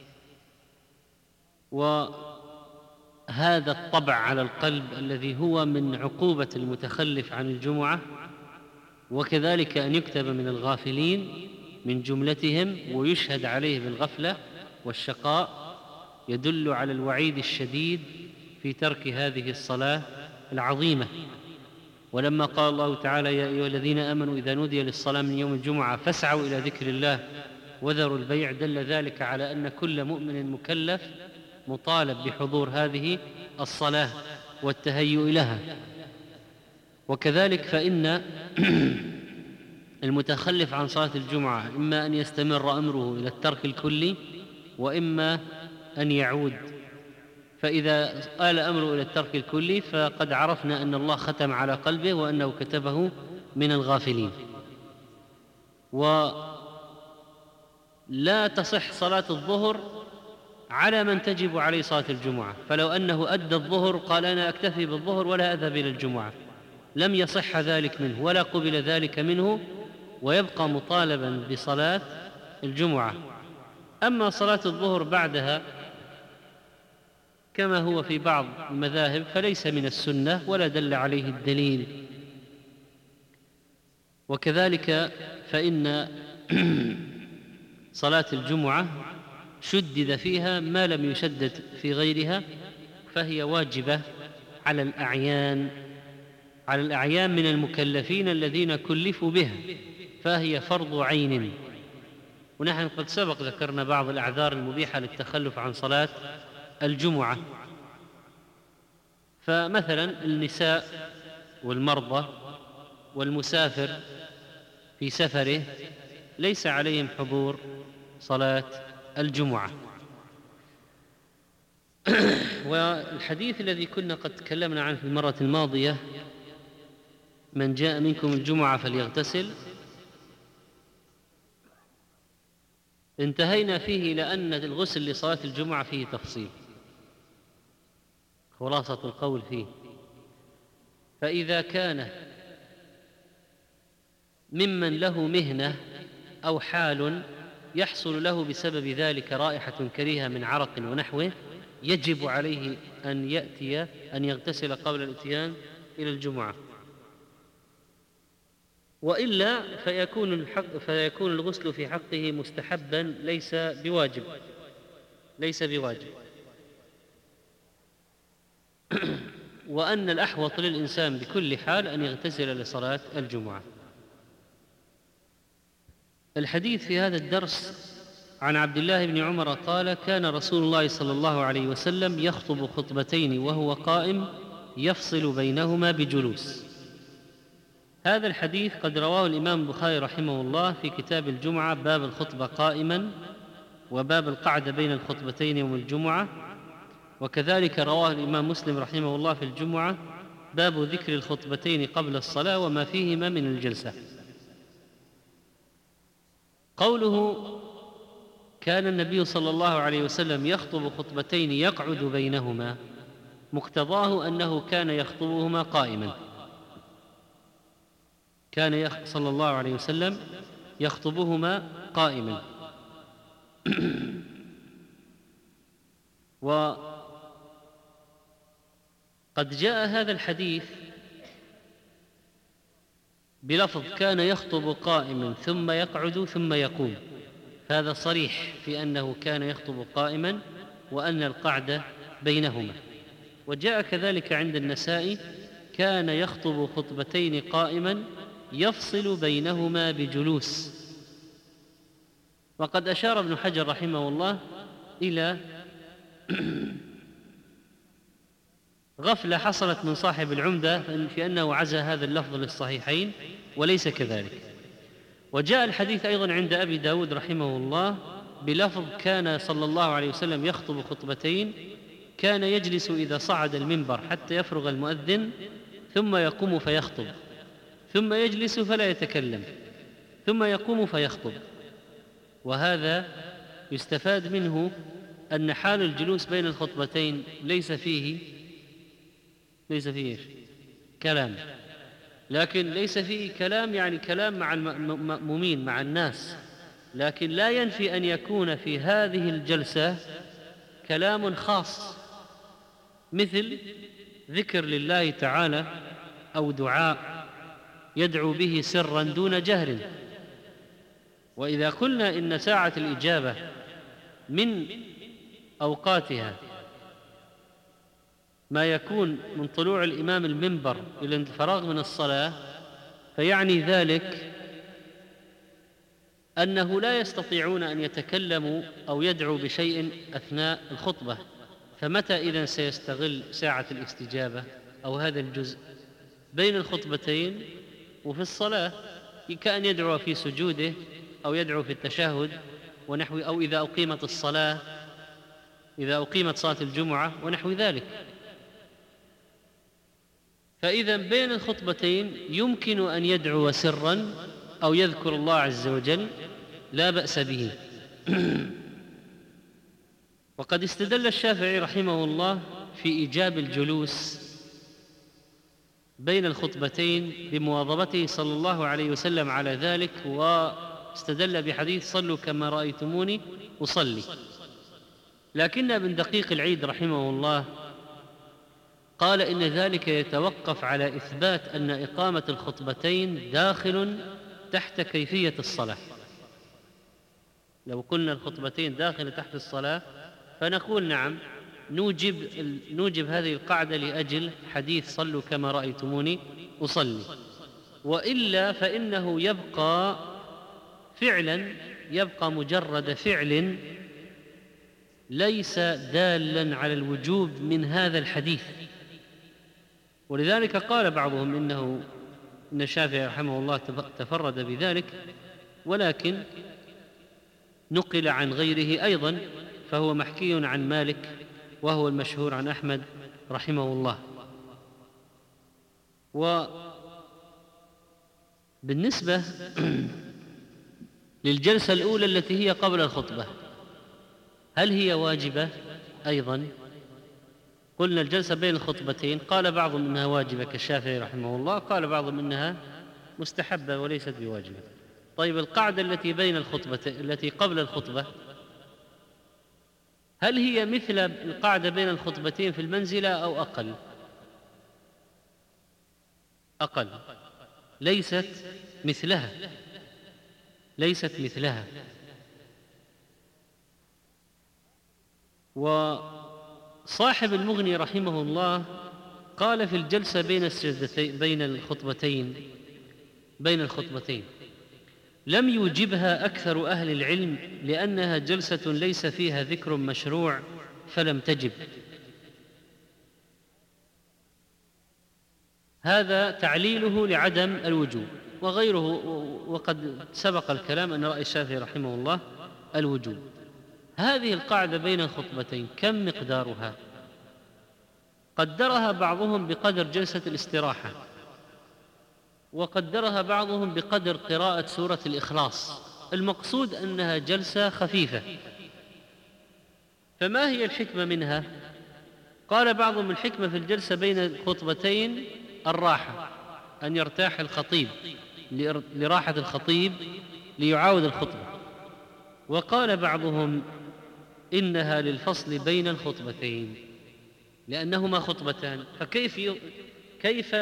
وهذا الطبع على القلب الذي هو من عقوبة المتخلف عن الجمعة، وكذلك أن يكتب من الغافلين من جملتهم ويشهد عليه بالغفلة والشقاء، يدل على الوعيد الشديد في ترك هذه الصلاة العظيمة. ولما قال الله تعالى: يا أيها الذين آمنوا إذا نودي للصلاة من يوم الجمعة فاسعوا إلى ذكر الله وذروا البيع، دل ذلك على أن كل مؤمن مكلف مطالب بحضور هذه الصلاة والتهيؤ لها. وكذلك فإن المتخلف عن صلاة الجمعة إما أن يستمر أمره إلى الترك الكلي وإما أن يعود. فإذا آل أمره إلى الترك الكلي فقد عرفنا أن الله ختم على قلبه وأنه كتبه من الغافلين. ولا تصح صلاة الظهر على من تجب عليه صلاة الجمعة، فلو أنه أدى الظهر قال: أنا أكتفي بالظهر ولا أذهب إلى الجمعة، لم يصح ذلك منه ولا قبل ذلك منه، ويبقى مطالبا بصلاة الجمعة. أما صلاة الظهر بعدها كما هو في بعض المذاهب فليس من السنة ولا دل عليه الدليل. وكذلك فإن صلاة الجمعة شدد فيها ما لم يشدد في غيرها، فهي واجبة على الأعيان من المكلفين الذين كلفوا بها، فهي فرض عين. ونحن قد سبق ذكرنا بعض الأعذار المبيحة للتخلف عن صلاة الجمعة، فمثلا النساء والمرضى والمسافر في سفره ليس عليهم حضور صلاة الجمعة. والحديث الذي كنا قد تكلمنا عنه في المرة الماضية: من جاء منكم الجمعة فليغتسل، انتهينا فيه إلى أن الغسل لصلاة الجمعة فيه تفصيل، خلاصة القول فيه: فإذا كان ممن له مهنة أو حال يحصل له بسبب ذلك رائحة كريهة من عرق ونحوه، يجب عليه أن يغتسل قبل الإتيان إلى الجمعة، وإلا فيكون الغسل في حقه مستحبا ليس بواجب. وأن الأحوط للإنسان بكل حال أن يغتسل لصلاة الجمعة. الحديث في هذا الدرس عن عبد الله بن عمر قال: كان رسول الله صلى الله عليه وسلم يخطب خطبتين وهو قائم يفصل بينهما بجلوس. هذا الحديث قد رواه الإمام البخاري رحمه الله في كتاب الجمعة، باب الخطبة قائما، وباب القعدة بين الخطبتين يوم الجمعة. وكذلك رواه الإمام مسلم رحمه الله في الجمعة، باب ذكر الخطبتين قبل الصلاة وما فيهما من الجلسة. قوله كان النبي صلى الله عليه وسلم يخطب خطبتين يقعد بينهما، مقتضاه أنه كان يخطبهما قائما. كان صلى الله عليه وسلم يخطبهما قائما. وقد جاء هذا الحديث بلفظ كان يخطب قائما ثم يقعد ثم يقوم، هذا صريح في أنه كان يخطب قائما وأن القعدة بينهما. وجاء كذلك عند النسائي: كان يخطب خطبتين قائما يفصل بينهما بجلوس. وقد أشار ابن حجر رحمه الله إلى غفلة حصلت من صاحب العمدة في أنه عزى هذا اللفظ للصحيحين وليس كذلك. وجاء الحديث أيضا عند أبي داود رحمه الله بلفظ: كان صلى الله عليه وسلم يخطب خطبتين، كان يجلس إذا صعد المنبر حتى يفرغ المؤذن ثم يقوم فيخطب، ثم يجلس فلا يتكلم، ثم يقوم فيخطب. وهذا يستفاد منه أن حال الجلوس بين الخطبتين ليس فيه كلام، لكن ليس فيه كلام يعني كلام مع المأمومين مع الناس، لكن لا ينفي أن يكون في هذه الجلسة كلام خاص، مثل ذكر لله تعالى أو دعاء يدعو به سرا دون جهر. وإذا قلنا إن ساعة الإجابة من أوقاتها ما يكون من طلوع الإمام المنبر إلى الفراغ من الصلاة، فيعني ذلك أنه لا يستطيعون أن يتكلموا أو يدعوا بشيء أثناء الخطبة. فمتى إذن سيستغل ساعة الاستجابة أو هذا الجزء بين الخطبتين وفي الصلاة؟ كأن يدعو في سجوده أو يدعو في التشهد ونحو، أو إذا أقيمت الصلاة، إذا أقيمت صلاة الجمعة ونحو ذلك. فإذا بين الخطبتين يمكن أن يدعو سرا أو يذكر الله عز وجل، لا بأس به. وقد استدل الشافعي رحمه الله في إيجاب الجلوس بين الخطبتين بمواظبته صلى الله عليه وسلم على ذلك، واستدل بحديث: صلوا كما رأيتموني أصلي. لكن ابن دقيق العيد رحمه الله قال إن ذلك يتوقف على إثبات أن إقامة الخطبتين داخل تحت كيفية الصلاة. لو قلنا الخطبتين داخل تحت الصلاة فنقول نعم، نوجب هذه القاعدة لأجل حديث صلوا كما رأيتموني أصلي. وإلا فإنه يبقى مجرد فعل ليس دالا على الوجوب من هذا الحديث. ولذلك قال بعضهم إن الشافعي رحمه الله تفرد بذلك، ولكن نقل عن غيره أيضا، فهو محكي عن مالك وهو المشهور عن أحمد رحمه الله. وبالنسبة للجلسة الأولى التي هي قبل الخطبة، هل هي واجبة أيضا؟ قلنا الجلسة بين الخطبتين، قال بعضهم إنها واجبة كالشافعي رحمه الله، قال بعضهم إنها مستحبة وليست بواجبة. طيب القاعدة التي بين الخطبتين التي قبل الخطبة، هل هي مثل القاعدة بين الخطبتين في المنزلة أو أقل؟ أقل، ليست مثلها. وصاحب المغني رحمه الله قال في الجلسة بين الخطبتين لم يوجبها أكثر أهل العلم لأنها جلسة ليس فيها ذكر مشروع فلم تجب. هذا تعليله لعدم الوجوب وغيره، وقد سبق الكلام أن رأي الشافعي رحمه الله الوجوب. هذه القاعدة بين الخطبتين كم مقدارها؟ قدرها بعضهم بقدر جلسة الاستراحة، وقدرها بعضهم بقدر قراءة سورة الإخلاص. المقصود أنها جلسة خفيفة. فما هي الحكمة منها؟ قال بعضهم الحكمة في الجلسة بين الخطبتين الراحة، أن يرتاح الخطيب لراحة الخطيب ليعاود الخطبة. وقال بعضهم إنها للفصل بين الخطبتين لأنهما خطبتان، كيف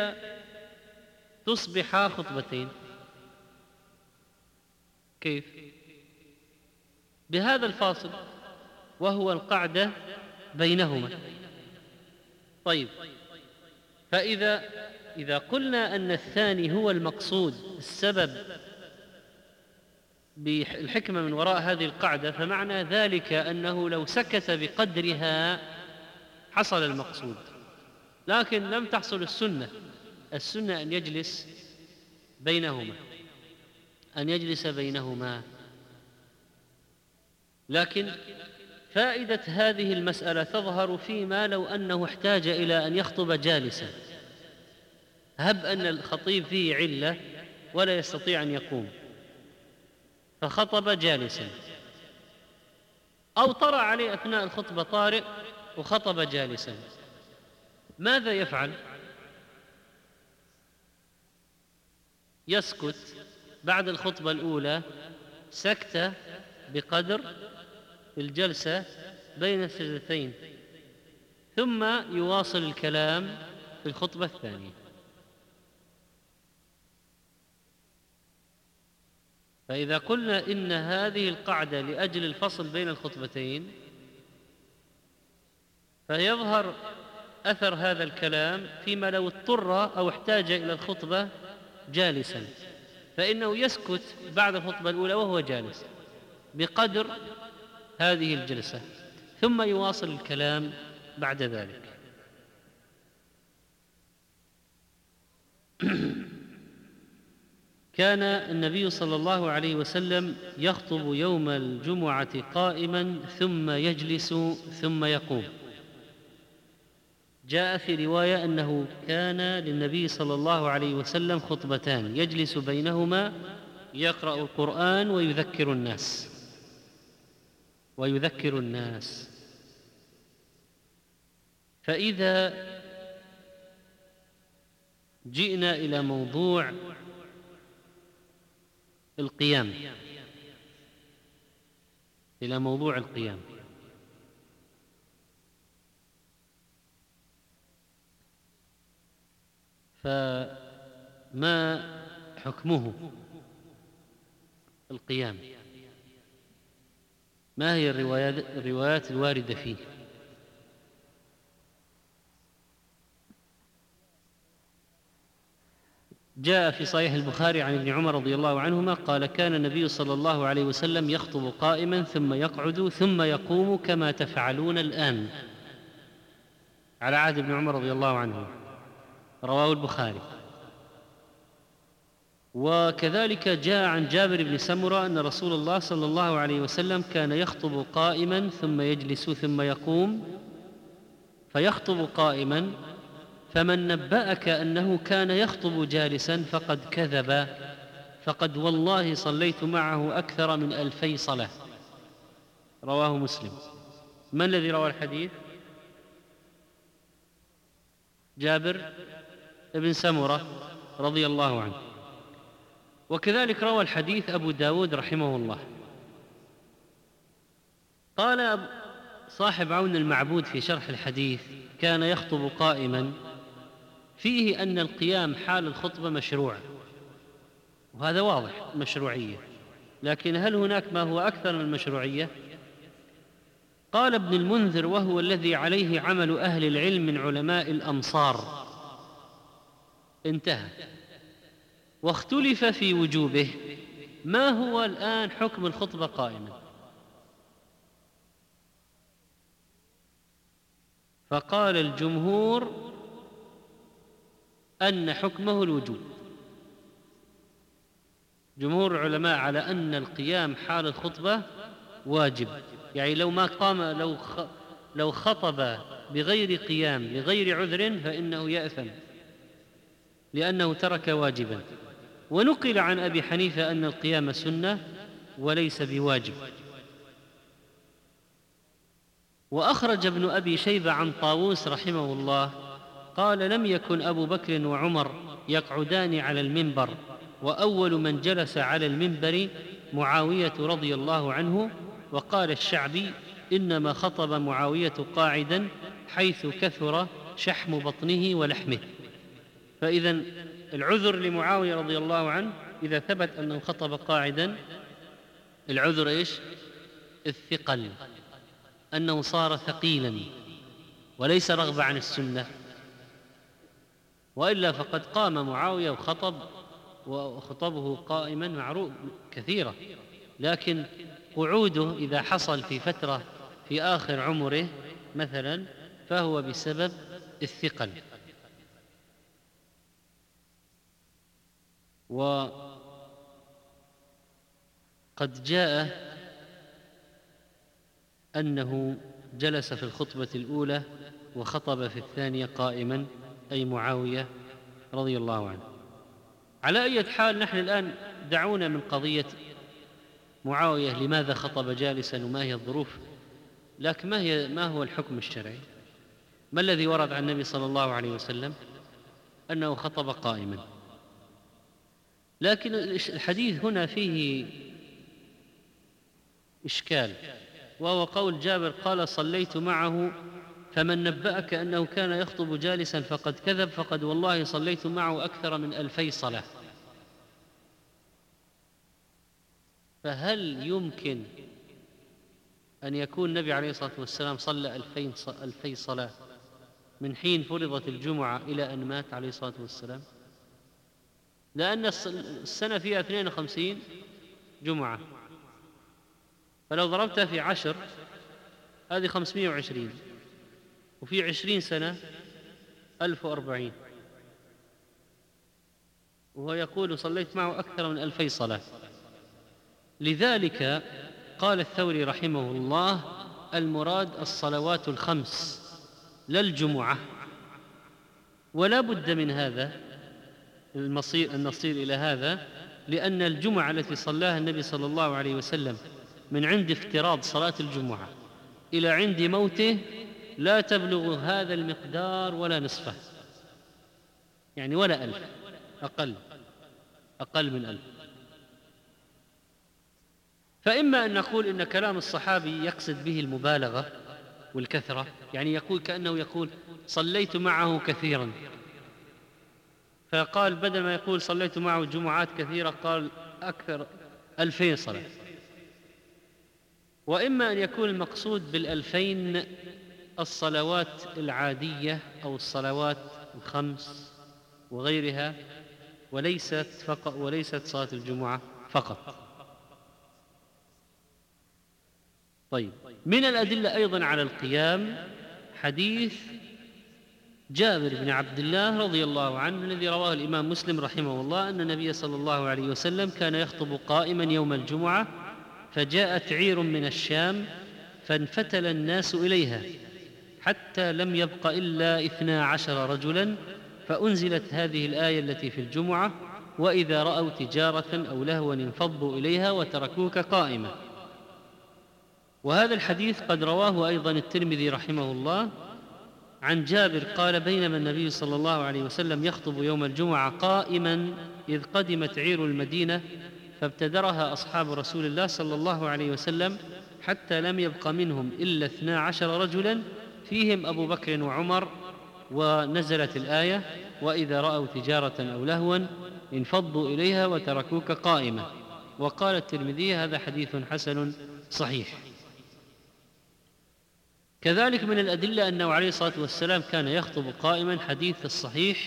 تصبحا خطبتين؟ كيف؟ بهذا الفاصل وهو القعدة بينهما. طيب، فإذا قلنا أن الثاني هو المقصود، السبب بالحكمة من وراء هذه القعدة، فمعنى ذلك أنه لو سكت بقدرها حصل المقصود، لكن لم تحصل السنة أن يجلس بينهما. لكن فائدة هذه المسألة تظهر فيما لو أنه احتاج إلى أن يخطب جالسا، هب أن الخطيب فيه علة ولا يستطيع أن يقوم فخطب جالسا، أو طرأ عليه أثناء الخطبة طارئ وخطب جالسا، ماذا يفعل؟ يسكت بعد الخطبة الأولى سكتة بقدر الجلسة بين السجدتين، ثم يواصل الكلام في الخطبة الثانية. فإذا قلنا إن هذه القعدة لأجل الفصل بين الخطبتين، فيظهر أثر هذا الكلام فيما لو اضطر أو احتاج إلى الخطبة جالسا، فإنه يسكت بعد الخطبة الأولى وهو جالس بقدر هذه الجلسة، ثم يواصل الكلام بعد ذلك. كان النبي صلى الله عليه وسلم يخطب يوم الجمعة قائما ثم يجلس ثم يقوم. جاء في رواية أنه كان للنبي صلى الله عليه وسلم خطبتان يجلس بينهما يقرأ القرآن ويذكر الناس. فإذا جئنا إلى موضوع القيام، فما حكمه القيام؟ ما هي الروايات الواردة فيه؟ جاء في صحيح البخاري عن ابن عمر رضي الله عنهما قال: كان النبي صلى الله عليه وسلم يخطب قائما ثم يقعد ثم يقوم كما تفعلون الآن، على عهد ابن عمر رضي الله عنه، رواه البخاري. وكذلك جاء عن جابر بن سمرة أن رسول الله صلى الله عليه وسلم كان يخطب قائما ثم يجلس ثم يقوم، فيخطب قائما، فمن نبأك أنه كان يخطب جالسا فقد كذب، فقد والله صليت معه أكثر من 2000 صلاة. رواه مسلم. من الذي روى الحديث؟ جابر بن سمرة رضي الله عنه. وكذلك روى الحديث أبو داود رحمه الله. قال صاحب عون المعبود في شرح الحديث: كان يخطب قائما، فيه أن القيام حال الخطبة مشروع، وهذا واضح مشروعية، لكن هل هناك ما هو أكثر من المشروعية؟ قال ابن المنذر: وهو الذي عليه عمل أهل العلم من علماء الأمصار، انتهى. واختلف في وجوبه. ما هو الآن حكم الخطبة قائما؟ فقال الجمهور أن حكمه الوجوب. جمهور العلماء على أن القيام حال الخطبة واجب، يعني لو ما قام، لو خطب بغير قيام لغير عذر فإنه يأثم لأنه ترك واجبا. ونقل عن أبي حنيفة أن القيام سنة وليس بواجب. وأخرج ابن أبي شيبة عن طاووس رحمه الله قال: لم يكن أبو بكر وعمر يقعدان على المنبر، وأول من جلس على المنبر معاوية رضي الله عنه. وقال الشعبي: إنما خطب معاوية قاعدا حيث كثر شحم بطنه ولحمه. فإذا العذر لمعاوية رضي الله عنه إذا ثبت أنه خطب قاعدا، العذر إيش؟ الثقل، أنه صار ثقيلا وليس رغبة عن السنة، وإلا فقد قام معاوية وخطبه قائما معروف كثيرة، لكن قعوده إذا حصل في فترة في آخر عمره مثلا فهو بسبب الثقل. وقد جاء أنه جلس في الخطبة الأولى وخطب في الثانية قائما، أي معاوية رضي الله عنه. على أي حال نحن الآن دعونا من قضية معاوية لماذا خطب جالسا وما هي الظروف، لكن ما هو الحكم الشرعي؟ ما الذي ورد عن النبي صلى الله عليه وسلم؟ أنه خطب قائما. لكن الحديث هنا فيه إشكال، وهو قول جابر قال صليت معه فمن نبأك أنه كان يخطب جالسا فقد كذب، فقد والله صليت معه أكثر من 2000 صلاة. فهل يمكن أن يكون النبي عليه الصلاة والسلام صلى 2000 صلاة من حين فرضت الجمعة إلى أن مات عليه الصلاة والسلام؟ لأن السنة فيها 52 جمعة، فلو ضربتها في 10 هذه 520، وفي 20 سنة 1040، وهو يقول صليت معه أكثر من 2000 صلاة. لذلك قال الثوري رحمه الله المراد الصلوات الخمس لا الجمعة، ولا بد من هذا النصير إلى هذا، لأن الجمعة التي صلاها النبي صلى الله عليه وسلم من عند افتراض صلاة الجمعة إلى عند موته لا تبلغ هذا المقدار ولا نصفه، يعني ولا 1000، أقل من 1000. فإما أن نقول إن كلام الصحابي يقصد به المبالغة والكثرة، يعني يقول كأنه يقول صليت معه كثيرا، فقال بدل ما يقول صليت معه جمعات كثيرة قال أكثر 2000 صلاة. وإما أن يكون المقصود بال2000 الصلوات العادية أو الصلوات الخمس وغيرها، وليست صلاة الجمعة فقط. طيب، من الأدلة أيضا على القيام حديث جابر بن عبد الله رضي الله عنه الذي رواه الإمام مسلم رحمه الله أن النبي صلى الله عليه وسلم كان يخطب قائما يوم الجمعة، فجاءت عير من الشام فانفتل الناس إليها حتى لم يبق إلا 12 رجلا، فأنزلت هذه الآية التي في الجمعة: وإذا رأوا تجارة أو لهوا انفضوا إليها وتركوك قائما. وهذا الحديث قد رواه أيضا الترمذي رحمه الله عن جابر قال بينما النبي صلى الله عليه وسلم يخطب يوم الجمعة قائما إذ قدمت عير المدينة فابتدرها أصحاب رسول الله صلى الله عليه وسلم حتى لم يبق منهم إلا 12 رجلا فيهم أبو بكر وعمر، ونزلت الآية: وإذا رأوا تجارة أو لهوا انفضوا إليها وتركوك قائمة. وقال الترمذي هذا حديث حسن صحيح. كذلك من الأدلة أنه عليه الصلاة والسلام كان يخطب قائما حديث الصحيح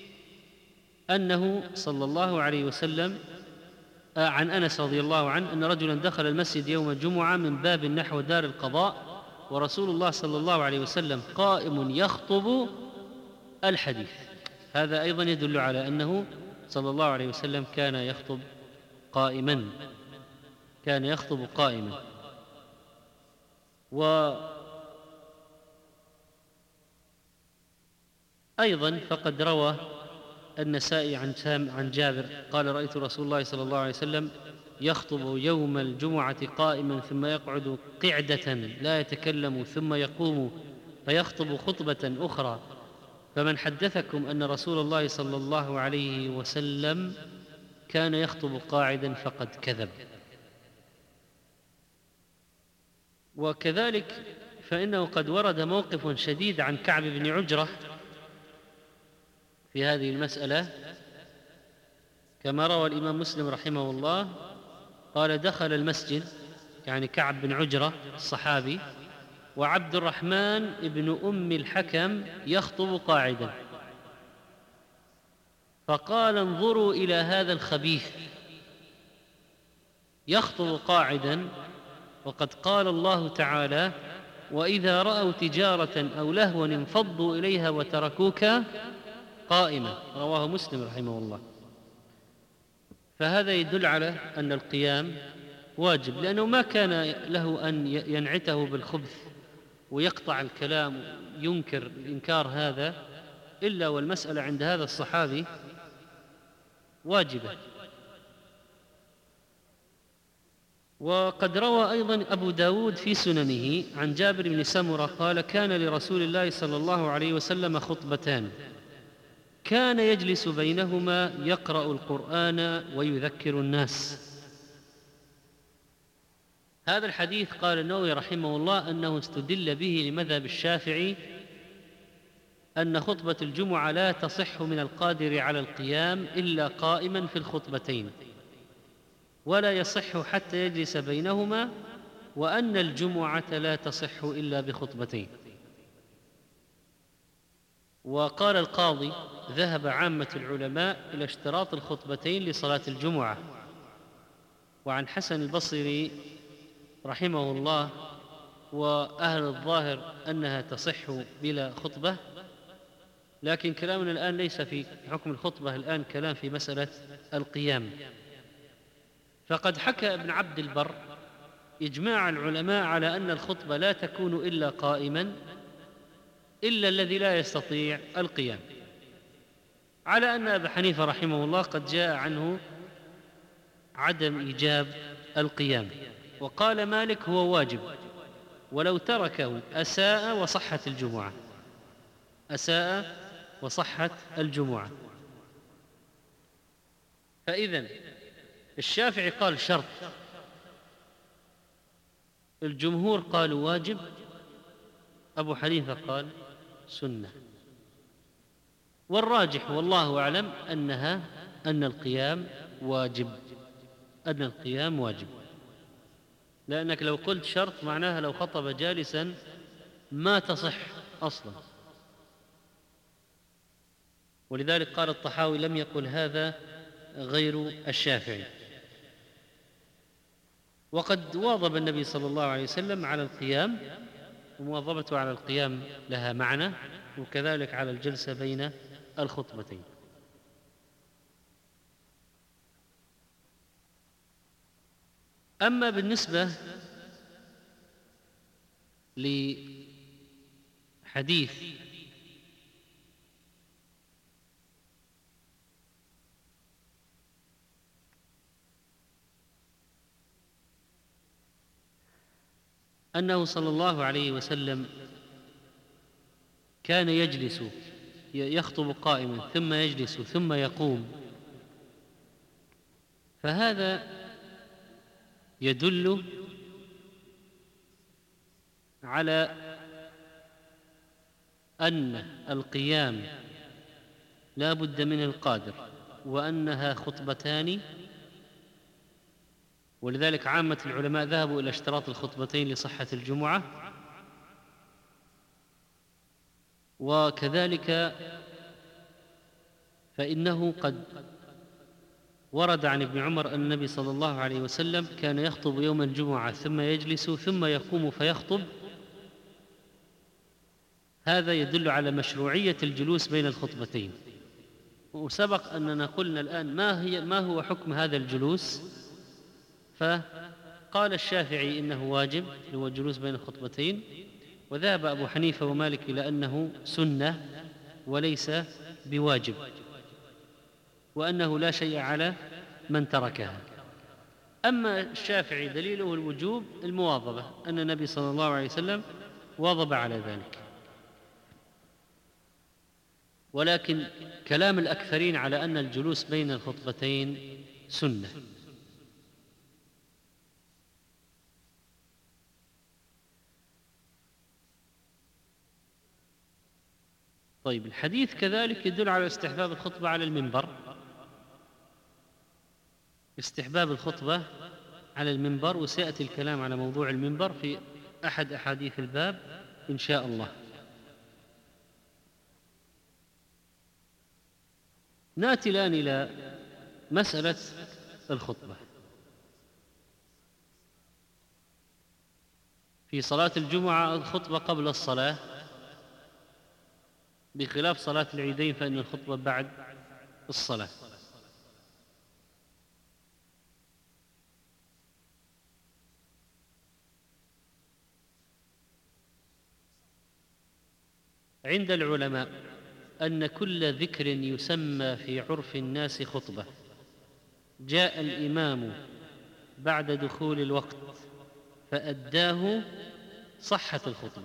أنه صلى الله عليه وسلم عن أنس رضي الله عنه أن رجلا دخل المسجد يوم الجمعة من باب نحو دار القضاء ورسول الله صلى الله عليه وسلم قائم يخطب الحديث. هذا أيضا يدل على أنه صلى الله عليه وسلم كان يخطب قائما. وأيضا فقد روى النسائي عن جابر قال رأيت رسول الله صلى الله عليه وسلم يخطب يوم الجمعة قائما ثم يقعد قعدة لا يتكلم ثم يقوم فيخطب خطبة أخرى، فمن حدثكم أن رسول الله صلى الله عليه وسلم كان يخطب قاعدا فقد كذب. وكذلك فإنه قد ورد موقف شديد عن كعب بن عجرة في هذه المسألة كما روى الإمام مسلم رحمه الله قال دخل المسجد يعني كعب بن عجرة الصحابي، وعبد الرحمن بن أم الحكم يخطب قاعدا، فقال انظروا إلى هذا الخبيث يخطب قاعدا، وقد قال الله تعالى: وإذا رأوا تجارة أو لهوا انفضوا إليها وتركوك قائما. رواه مسلم رحمه الله. فهذا يدل على أن القيام واجب، لأنه ما كان له أن ينعته بالخبث ويقطع الكلام ينكر الإنكار هذا إلا والمسألة عند هذا الصحابي واجبة. وقد روى أيضا أبو داود في سننه عن جابر بن سمرة قال: كان لرسول الله صلى الله عليه وسلم خطبتان كان يجلس بينهما يقرأ القرآن ويذكر الناس. هذا الحديث قال النووي رحمه الله أنه استدل به لمذهب الشافعي أن خطبة الجمعة لا تصح من القادر على القيام إلا قائما في الخطبتين، ولا يصح حتى يجلس بينهما، وأن الجمعة لا تصح إلا بخطبتين. وقال القاضي: ذهب عامة العلماء إلى اشتراط الخطبتين لصلاة الجمعة. وعن حسن البصري رحمه الله وأهل الظاهر أنها تصح بلا خطبة، لكن كلامنا الآن ليس في حكم الخطبة، الآن كلام في مسألة القيام. فقد حكى ابن عبد البر إجماع العلماء على أن الخطبة لا تكون إلا قائما إلا الذي لا يستطيع القيام، على أن أبا حنيفة رحمه الله قد جاء عنه عدم إيجاب القيام، وقال مالك هو واجب، ولو تركه أساء وصحت الجمعة، أساء وصحت الجمعة. فإذن الشافعي قال شرط، الجمهور قالوا واجب، أبو حنيفة قال سنة، والراجح والله أعلم أن القيام واجب، أن القيام واجب، لأنك لو قلت شرط معناها لو خطب جالسا ما تصح أصلا. ولذلك قال الطحاوي: لم يقل هذا غير الشافعي. وقد واظب النبي صلى الله عليه وسلم على القيام، ومواظبته على القيام لها معنى، وكذلك على الجلسة بين الخطبتين. أما بالنسبة لحديث أنه صلى الله عليه وسلم كان يجلس يخطب قائما ثم يجلس ثم يقوم، فهذا يدل على أن القيام لا بد من القادر، وأنها خطبتان. ولذلك عامة العلماء ذهبوا إلى اشتراط الخطبتين لصحة الجمعة. وكذلك فإنه قد ورد عن ابن عمر أن النبي صلى الله عليه وسلم كان يخطب يوم الجمعة ثم يجلس ثم يقوم فيخطب. هذا يدل على مشروعية الجلوس بين الخطبتين. وسبق أننا قلنا الآن ما هو حكم هذا الجلوس، فقال الشافعي إنه واجب، هو الجلوس بين الخطبتين، وذهب أبو حنيفة ومالك إلى أنه سنة وليس بواجب، وأنه لا شيء على من تركها. أما الشافعي دليله الوجوب المواظبة، أن النبي صلى الله عليه وسلم واظب على ذلك. ولكن كلام الأكثرين على أن الجلوس بين الخطبتين سنة. طيب، الحديث كذلك يدل على استحباب الخطبة على المنبر، استحباب الخطبة على المنبر، وسيأتي الكلام على موضوع المنبر في أحد أحاديث الباب إن شاء الله. نأتي الآن إلى مسألة الخطبة. في صلاة الجمعة الخطبة قبل الصلاة، بخلاف صلاة العيدين فإن الخطبة بعد الصلاة. عند العلماء أن كل ذكر يسمى في عرف الناس خطبة جاء الإمام بعد دخول الوقت فأداه صحت الخطبة.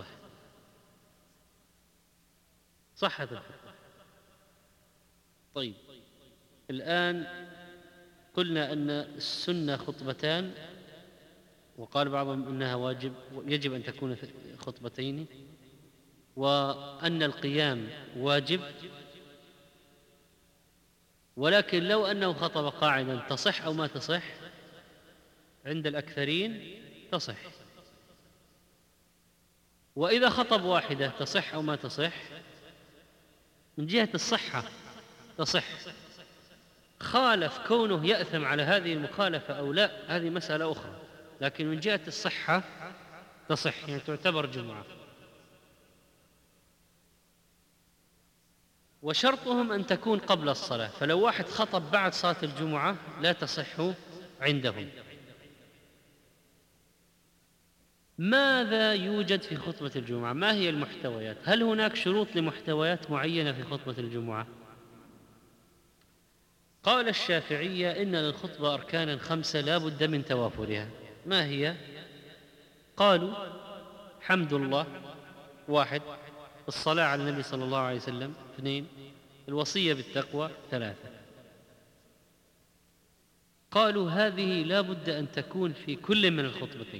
صحت الخطبة. طيب، الآن قلنا أن السنة خطبتان، وقال بعضهم أنها واجب، يجب أن تكون خطبتين، وأن القيام واجب، ولكن لو أنه خطب قاعدا تصح أو ما تصح؟ عند الأكثرين تصح. وإذا خطب واحدة تصح أو ما تصح؟ من جهة الصحة تصح. خالف كونه يأثم على هذه المخالفة أو لا، هذه مسألة أخرى، لكن من جهة الصحة تصح، يعني تعتبر جمعة. وشرطهم أن تكون قبل الصلاة، فلو واحد خطب بعد صلاة الجمعة لا تصح عندهم. ماذا يوجد في خطبة الجمعة؟ ما هي المحتويات؟ هل هناك شروط لمحتويات معينة في خطبة الجمعة؟ قال الشافعية إن للخطبة أركانا 5 لا بد من توافرها. ما هي؟ قالوا: حمد الله 1، الصلاة على النبي صلى الله عليه وسلم 2، الوصية بالتقوى 3. قالوا هذه لا بد أن تكون في كل من الخطبتين.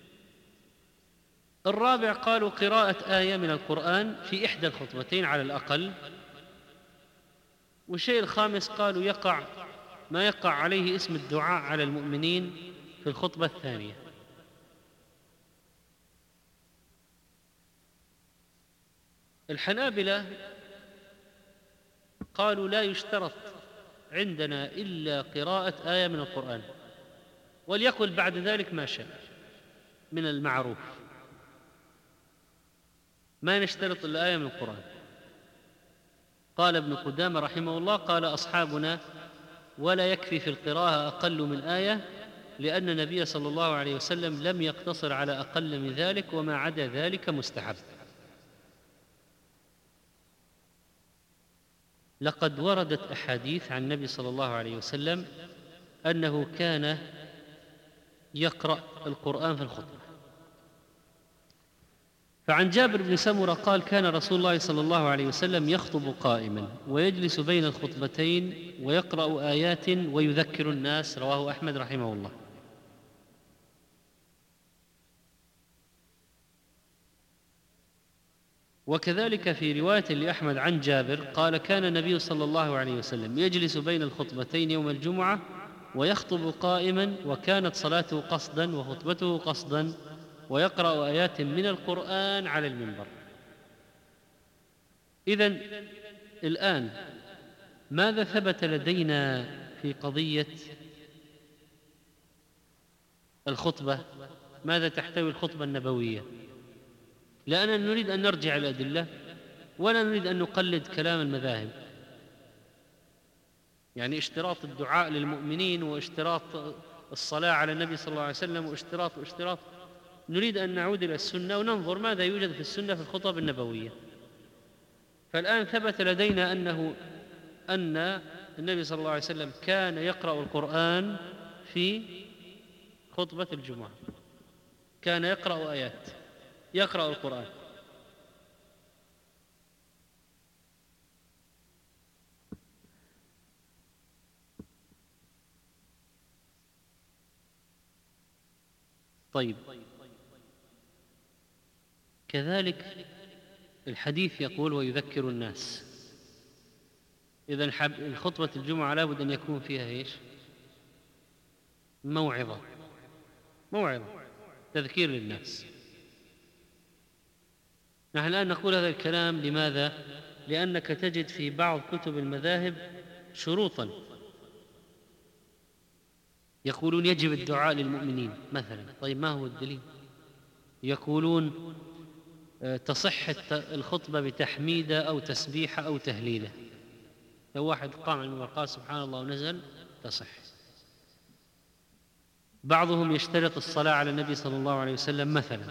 الرابع قالوا قراءة آية من القرآن في إحدى الخطبتين على الأقل. والشيء الخامس قالوا ما يقع عليه اسم الدعاء على المؤمنين في الخطبة الثانية. الحنابلة قالوا لا يشترط عندنا إلا قراءة آية من القرآن، وليقل بعد ذلك ما شاء من المعروف، ما نشترط إلا آية من القرآن. قال ابن قدامة رحمه الله: قال أصحابنا: ولا يكفي في القراءة أقل من آية، لأن النبي صلى الله عليه وسلم لم يقتصر على أقل من ذلك، وما عدا ذلك مستحب. لقد وردت أحاديث عن النبي صلى الله عليه وسلم أنه كان يقرأ القرآن في الخطبة. فعن جابر بن سمرة قال: كان رسول الله صلى الله عليه وسلم يخطب قائما ويجلس بين الخطبتين ويقرأ آيات ويذكر الناس. رواه أحمد رحمه الله. وكذلك في رواية لأحمد عن جابر قال: كان النبي صلى الله عليه وسلم يجلس بين الخطبتين يوم الجمعة ويخطب قائما، وكانت صلاته قصدا وخطبته قصدا، ويقرأ آيات من القرآن على المنبر. إذن الآن ماذا ثبت لدينا في قضية الخطبة؟ ماذا تحتوي الخطبة النبوية؟ لأننا نريد أن نرجع الأدلة، ولا نريد أن نقلد كلام المذاهب، يعني اشتراط الدعاء للمؤمنين، واشتراط الصلاة على النبي صلى الله عليه وسلم، واشتراط. نريد أن نعود إلى السنة وننظر ماذا يوجد في السنة في الخطب النبوية. فالآن ثبت لدينا أن النبي صلى الله عليه وسلم كان يقرأ القرآن في خطبة الجمعة، كان يقرأ آيات، يقرأ القرآن. طيب، كذلك الحديث يقول: ويذكر الناس. إذن خطبة الجمعة لابد أن يكون فيها إيش؟ موعظة. موعظة، تذكير للناس. نحن الآن نقول هذا الكلام لماذا؟ لأنك تجد في بعض كتب المذاهب شروطا، يقولون يجب الدعاء للمؤمنين مثلا. طيب ما هو الدليل؟ يقولون تصح الخطبة بتحميدة أو تسبيحة أو تهليلة. لو واحد قام على المنبر قال سبحان الله ونزل تصح. بعضهم يشترط الصلاة على النبي صلى الله عليه وسلم مثلا.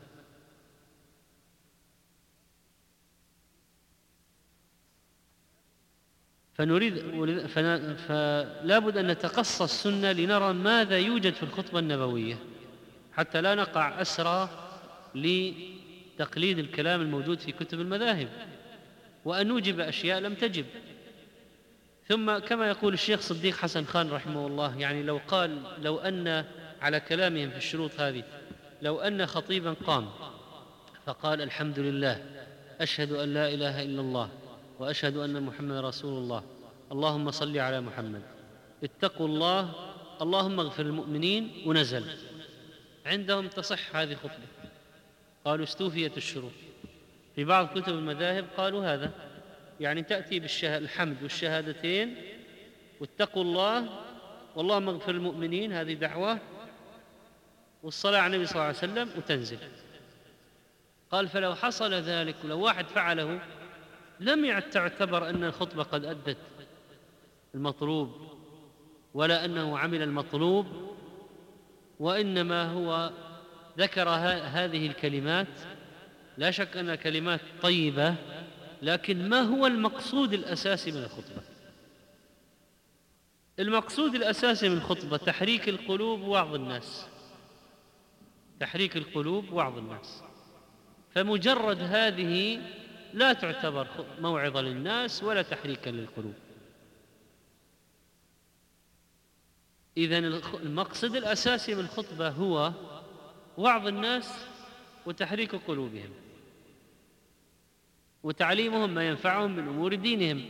فلا بد أن نتقصى السنة لنرى ماذا يوجد في الخطبة النبوية، حتى لا نقع أسرى لتقليد الكلام الموجود في كتب المذاهب، وأن نوجب أشياء لم تجب. ثم كما يقول الشيخ صديق حسن خان رحمه الله، يعني لو أن على كلامهم في الشروط هذه، لو أن خطيبا قام فقال الحمد لله، أشهد أن لا إله إلا الله، وأشهد أن محمد رسول الله، اللهم صل على محمد، اتقوا الله، اللهم اغفر المؤمنين، ونزل، عندهم تصح هذه خطبة، قالوا استوفيت الشروط. في بعض كتب المذاهب قالوا هذا، يعني تأتي بالحمد والشهادتين واتقوا الله واللهم اغفر المؤمنين، هذه دعوة، والصلاة على النبي صلى الله عليه وسلم، وتنزل. قال فلو حصل ذلك ولو واحد فعله لم تعتبر أن الخطبة قد أدت المطلوب، ولا أنه عمل المطلوب، وإنما هو ذكر هذه الكلمات. لا شك أنها كلمات طيبة، لكن ما هو المقصود الأساسي من الخطبة؟ المقصود الأساسي من الخطبة تحريك القلوب ووعظ الناس، تحريك القلوب ووعظ الناس. فمجرد هذه لا تعتبر موعظة للناس ولا تحريكا للقلوب. إذن المقصد الأساسي من الخطبة هو وعظ الناس وتحريك قلوبهم وتعليمهم ما ينفعهم من أمور دينهم.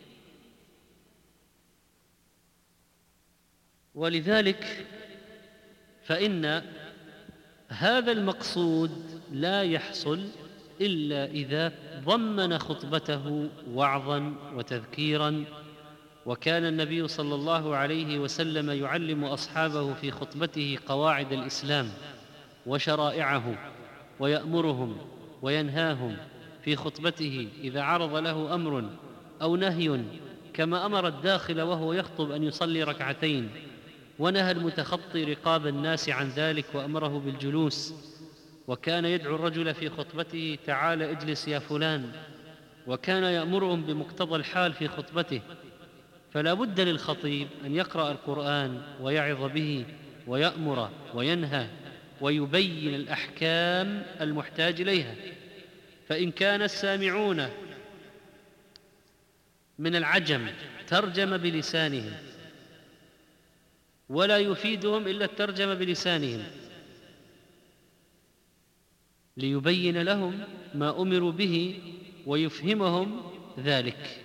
ولذلك فإن هذا المقصود لا يحصل إلا إذا ضمن خطبته وعظا وتذكيرا. وكان النبي صلى الله عليه وسلم يعلم أصحابه في خطبته قواعد الإسلام وشرائعه، ويأمرهم وينهاهم في خطبته إذا عرض له أمر أو نهي، كما أمر الداخل وهو يخطب أن يصلي ركعتين، ونهى المتخطي رقاب الناس عن ذلك وأمره بالجلوس. وكان يدعو الرجل في خطبته تعال اجلس يا فلان، وكان يأمرهم بمقتضى الحال في خطبته. فلا بد للخطيب أن يقرأ القرآن ويعظ به ويأمر وينهى ويبين الأحكام المحتاج إليها. فإن كان السامعون من العجم ترجم بلسانهم، ولا يفيدهم إلا الترجمة بلسانهم ليبين لهم ما أمروا به ويفهمهم ذلك.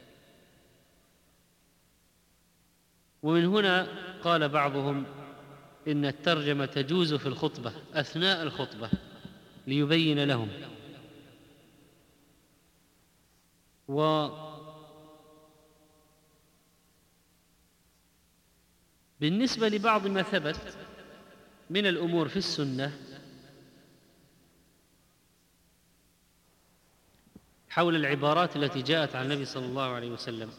ومن هنا قال بعضهم إن الترجمة تجوز في الخطبة أثناء الخطبة ليبين لهم. وبالنسبة لبعض ما ثبت من الأمور في السنة حول العبارات التي جاءت عن النبي صلى الله عليه وسلم،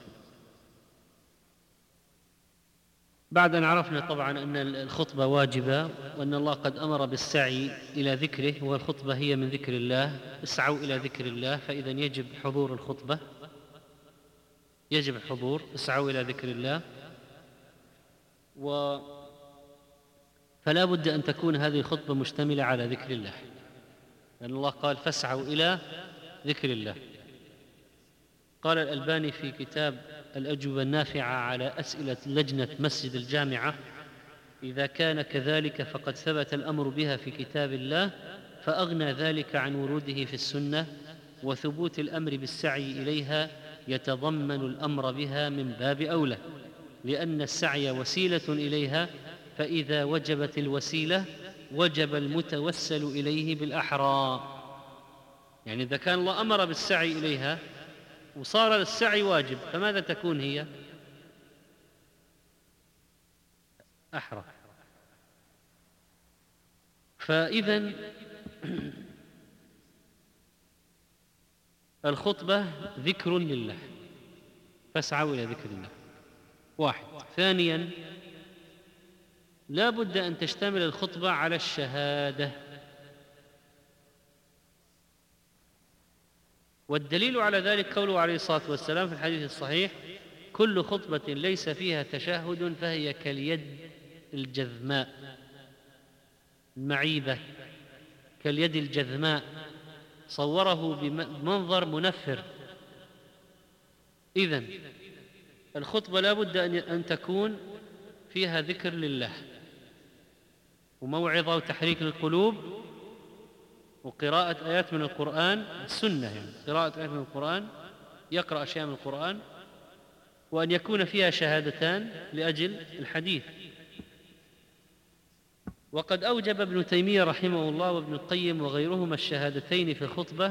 بعد أن عرفنا طبعا أن الخطبة واجبة، وأن الله قد أمر بالسعي إلى ذكره، والخطبة هي من ذكر الله، اسعوا إلى ذكر الله، فإذا يجب حضور الخطبة، يجب الحضور، اسعوا إلى ذكر الله. فلا بد أن تكون هذه الخطبة مشتملة على ذكر الله، لأن الله قال فاسعوا إلى ذكر الله. قال الألباني في كتاب الأجوبة النافعة على أسئلة لجنة مسجد الجامعة: إذا كان كذلك فقد ثبت الأمر بها في كتاب الله، فأغنى ذلك عن وروده في السنة، وثبوت الأمر بالسعي إليها يتضمن الأمر بها من باب أولى، لأن السعي وسيلة إليها، فإذا وجبت الوسيلة وجب المتوسل إليه بالأحرى. يعني إذا كان الله أمر بالسعي إليها وصار السعي واجب، فماذا تكون هي؟ أحرى. فإذن الخطبة ذكر لله، فاسعوا إلى ذكر الله. واحد. ثانيا، لا بد أن تشتمل الخطبة على الشهادة، والدليل على ذلك قوله عليه الصلاة والسلام في الحديث الصحيح: كل خطبة ليس فيها تشهد فهي كاليد الجذماء المعيبة، كاليد الجذماء، صوره بمنظر منفر. إذن الخطبة لا بد أن تكون فيها ذكر لله وموعظة وتحريك للقلوب وقراءة آيات من القرآن، السنة يعني قراءة آيات من القرآن، يقرأ أشياء من القرآن، وأن يكون فيها شهادتان لأجل الحديث. وقد أوجب ابن تيمية رحمه الله وابن القيم وغيرهما الشهادتين في الخطبة،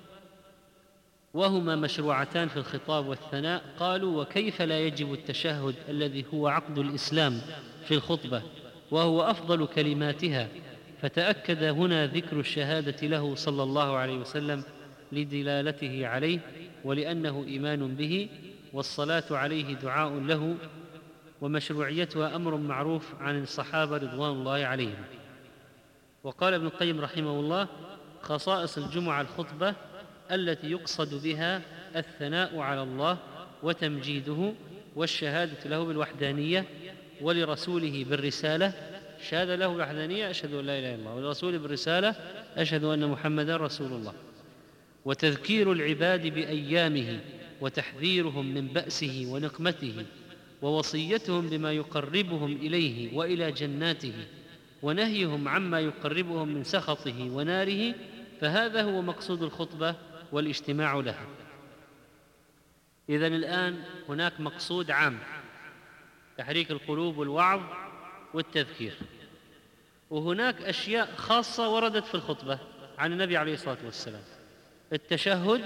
وهما مشروعتان في الخطاب والثناء. قالوا: وكيف لا يجب التشهد الذي هو عقد الإسلام في الخطبة وهو أفضل كلماتها؟ فتأكد هنا ذكر الشهادة له صلى الله عليه وسلم لدلالته عليه ولأنه إيمان به، والصلاة عليه دعاء له، ومشروعيتها أمر معروف عن الصحابة رضوان الله عليهم. وقال ابن القيم رحمه الله: خصائص الجمعة الخطبة التي يقصد بها الثناء على الله وتمجيده والشهادة له بالوحدانية ولرسوله بالرسالة، شهادة له بالوحدانية أشهد أن لا إله إلا الله، ولرسوله بالرسالة أشهد أن محمدا رسول الله، وتذكير العباد بأيامه وتحذيرهم من بأسه ونقمته، ووصيتهم بما يقربهم إليه وإلى جناته، ونهيهم عما يقربهم من سخطه وناره. فهذا هو مقصود الخطبة والاجتماع لها. إذن الآن هناك مقصود عام: تحريك القلوب والوعظ والتذكير، وهناك أشياء خاصة وردت في الخطبة عن النبي عليه الصلاة والسلام: التشهد،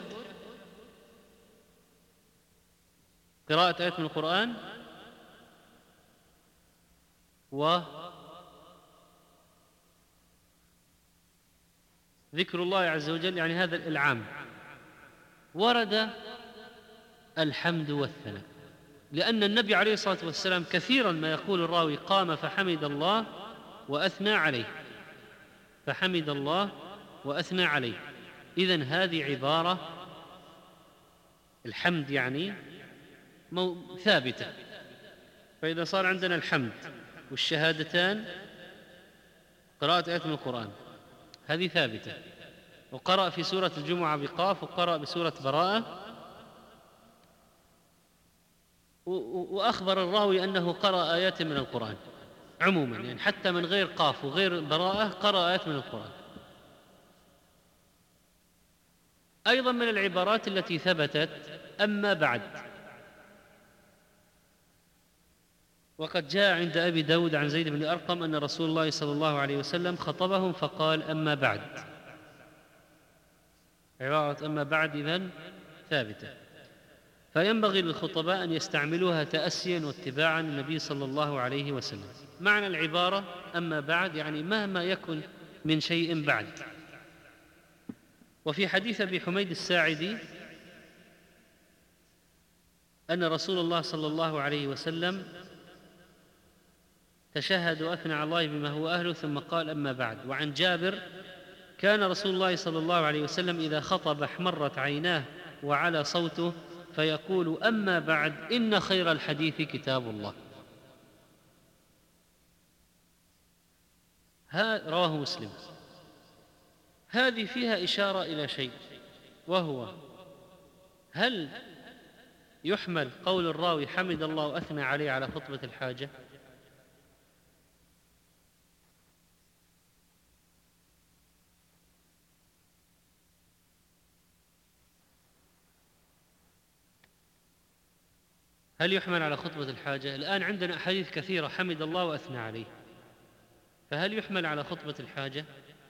قراءة آيات من القرآن، وذكر الله عز وجل، يعني هذا العام. ورد الحمد والثناء، لأن النبي عليه الصلاة والسلام كثيرا ما يقول الراوي: قام فحمد الله وأثنى عليه، فحمد الله وأثنى عليه. إذن هذه عبارة، الحمد يعني ثابتة. فإذا صار عندنا الحمد والشهادتان، قراءة آيات من القرآن، هذه ثابتة. وقرأ في سورة الجمعة بقاف، وقرأ بسورة براءة، وأخبر الراوي أنه قرأ آيات من القرآن عموما، يعني حتى من غير قاف وغير براءة قرأ آيات من القرآن. أيضا من العبارات التي ثبتت: أما بعد. وقد جاء عند أبي داود عن زيد بن أرقم أن رسول الله صلى الله عليه وسلم خطبهم فقال: أما بعد. عبارة أما بعد إذن ثابتة. فينبغي للخطباء أن يستعملوها تأسيا واتباعا للنبي صلى الله عليه وسلم. معنى العبارة أما بعد يعني مهما يكن من شيء بعد. وفي حديث أبي حميد الساعدي أن رسول الله صلى الله عليه وسلم تشهد وأثنى على الله بما هو أهله ثم قال: أما بعد. وعن جابر: كان رسول الله صلى الله عليه وسلم إذا خطب احمرت عيناه وعلى صوته فيقول: أما بعد، إن خير الحديث كتاب الله. رواه مسلم. هذه فيها إشارة إلى شيء، وهو: هل يحمل قول الراوي حمد الله وأثنى عليه على خطبة الحاجة؟ هل يحمل على خطبة الحاجة؟ الآن عندنا أحاديث كثيرة حمد الله وأثنى عليه، فهل يحمل على خطبة الحاجة؟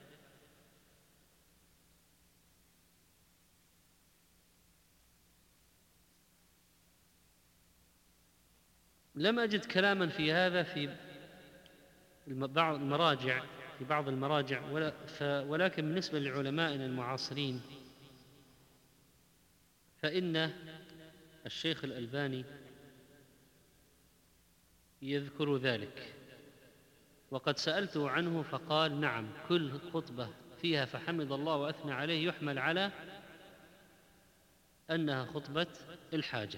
لم أجد كلاما في هذا في بعض المراجع، ولكن بالنسبة لعلمائنا المعاصرين فإن الشيخ الألباني يذكر ذلك، وقد سألته عنه فقال نعم، كل خطبة فيها فحمد الله وأثنى عليه يحمل على أنها خطبة الحاجة.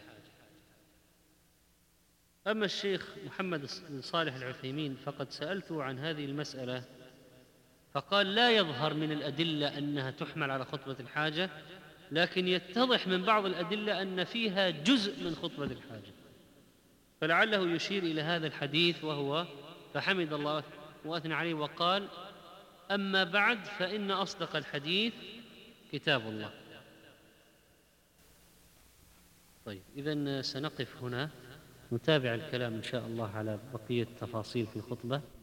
أما الشيخ محمد بن صالح العثيمين فقد سألته عن هذه المسألة فقال لا يظهر من الأدلة أنها تحمل على خطبة الحاجة، لكن يتضح من بعض الأدلة أن فيها جزء من خطبة الحاجة، فلعله يشير إلى هذا الحديث وهو فحمد الله وأثنى عليه وقال أما بعد فإن أصدق الحديث كتاب الله. طيب، إذن سنقف هنا، نتابع الكلام إن شاء الله على بقية التفاصيل في الخطبة.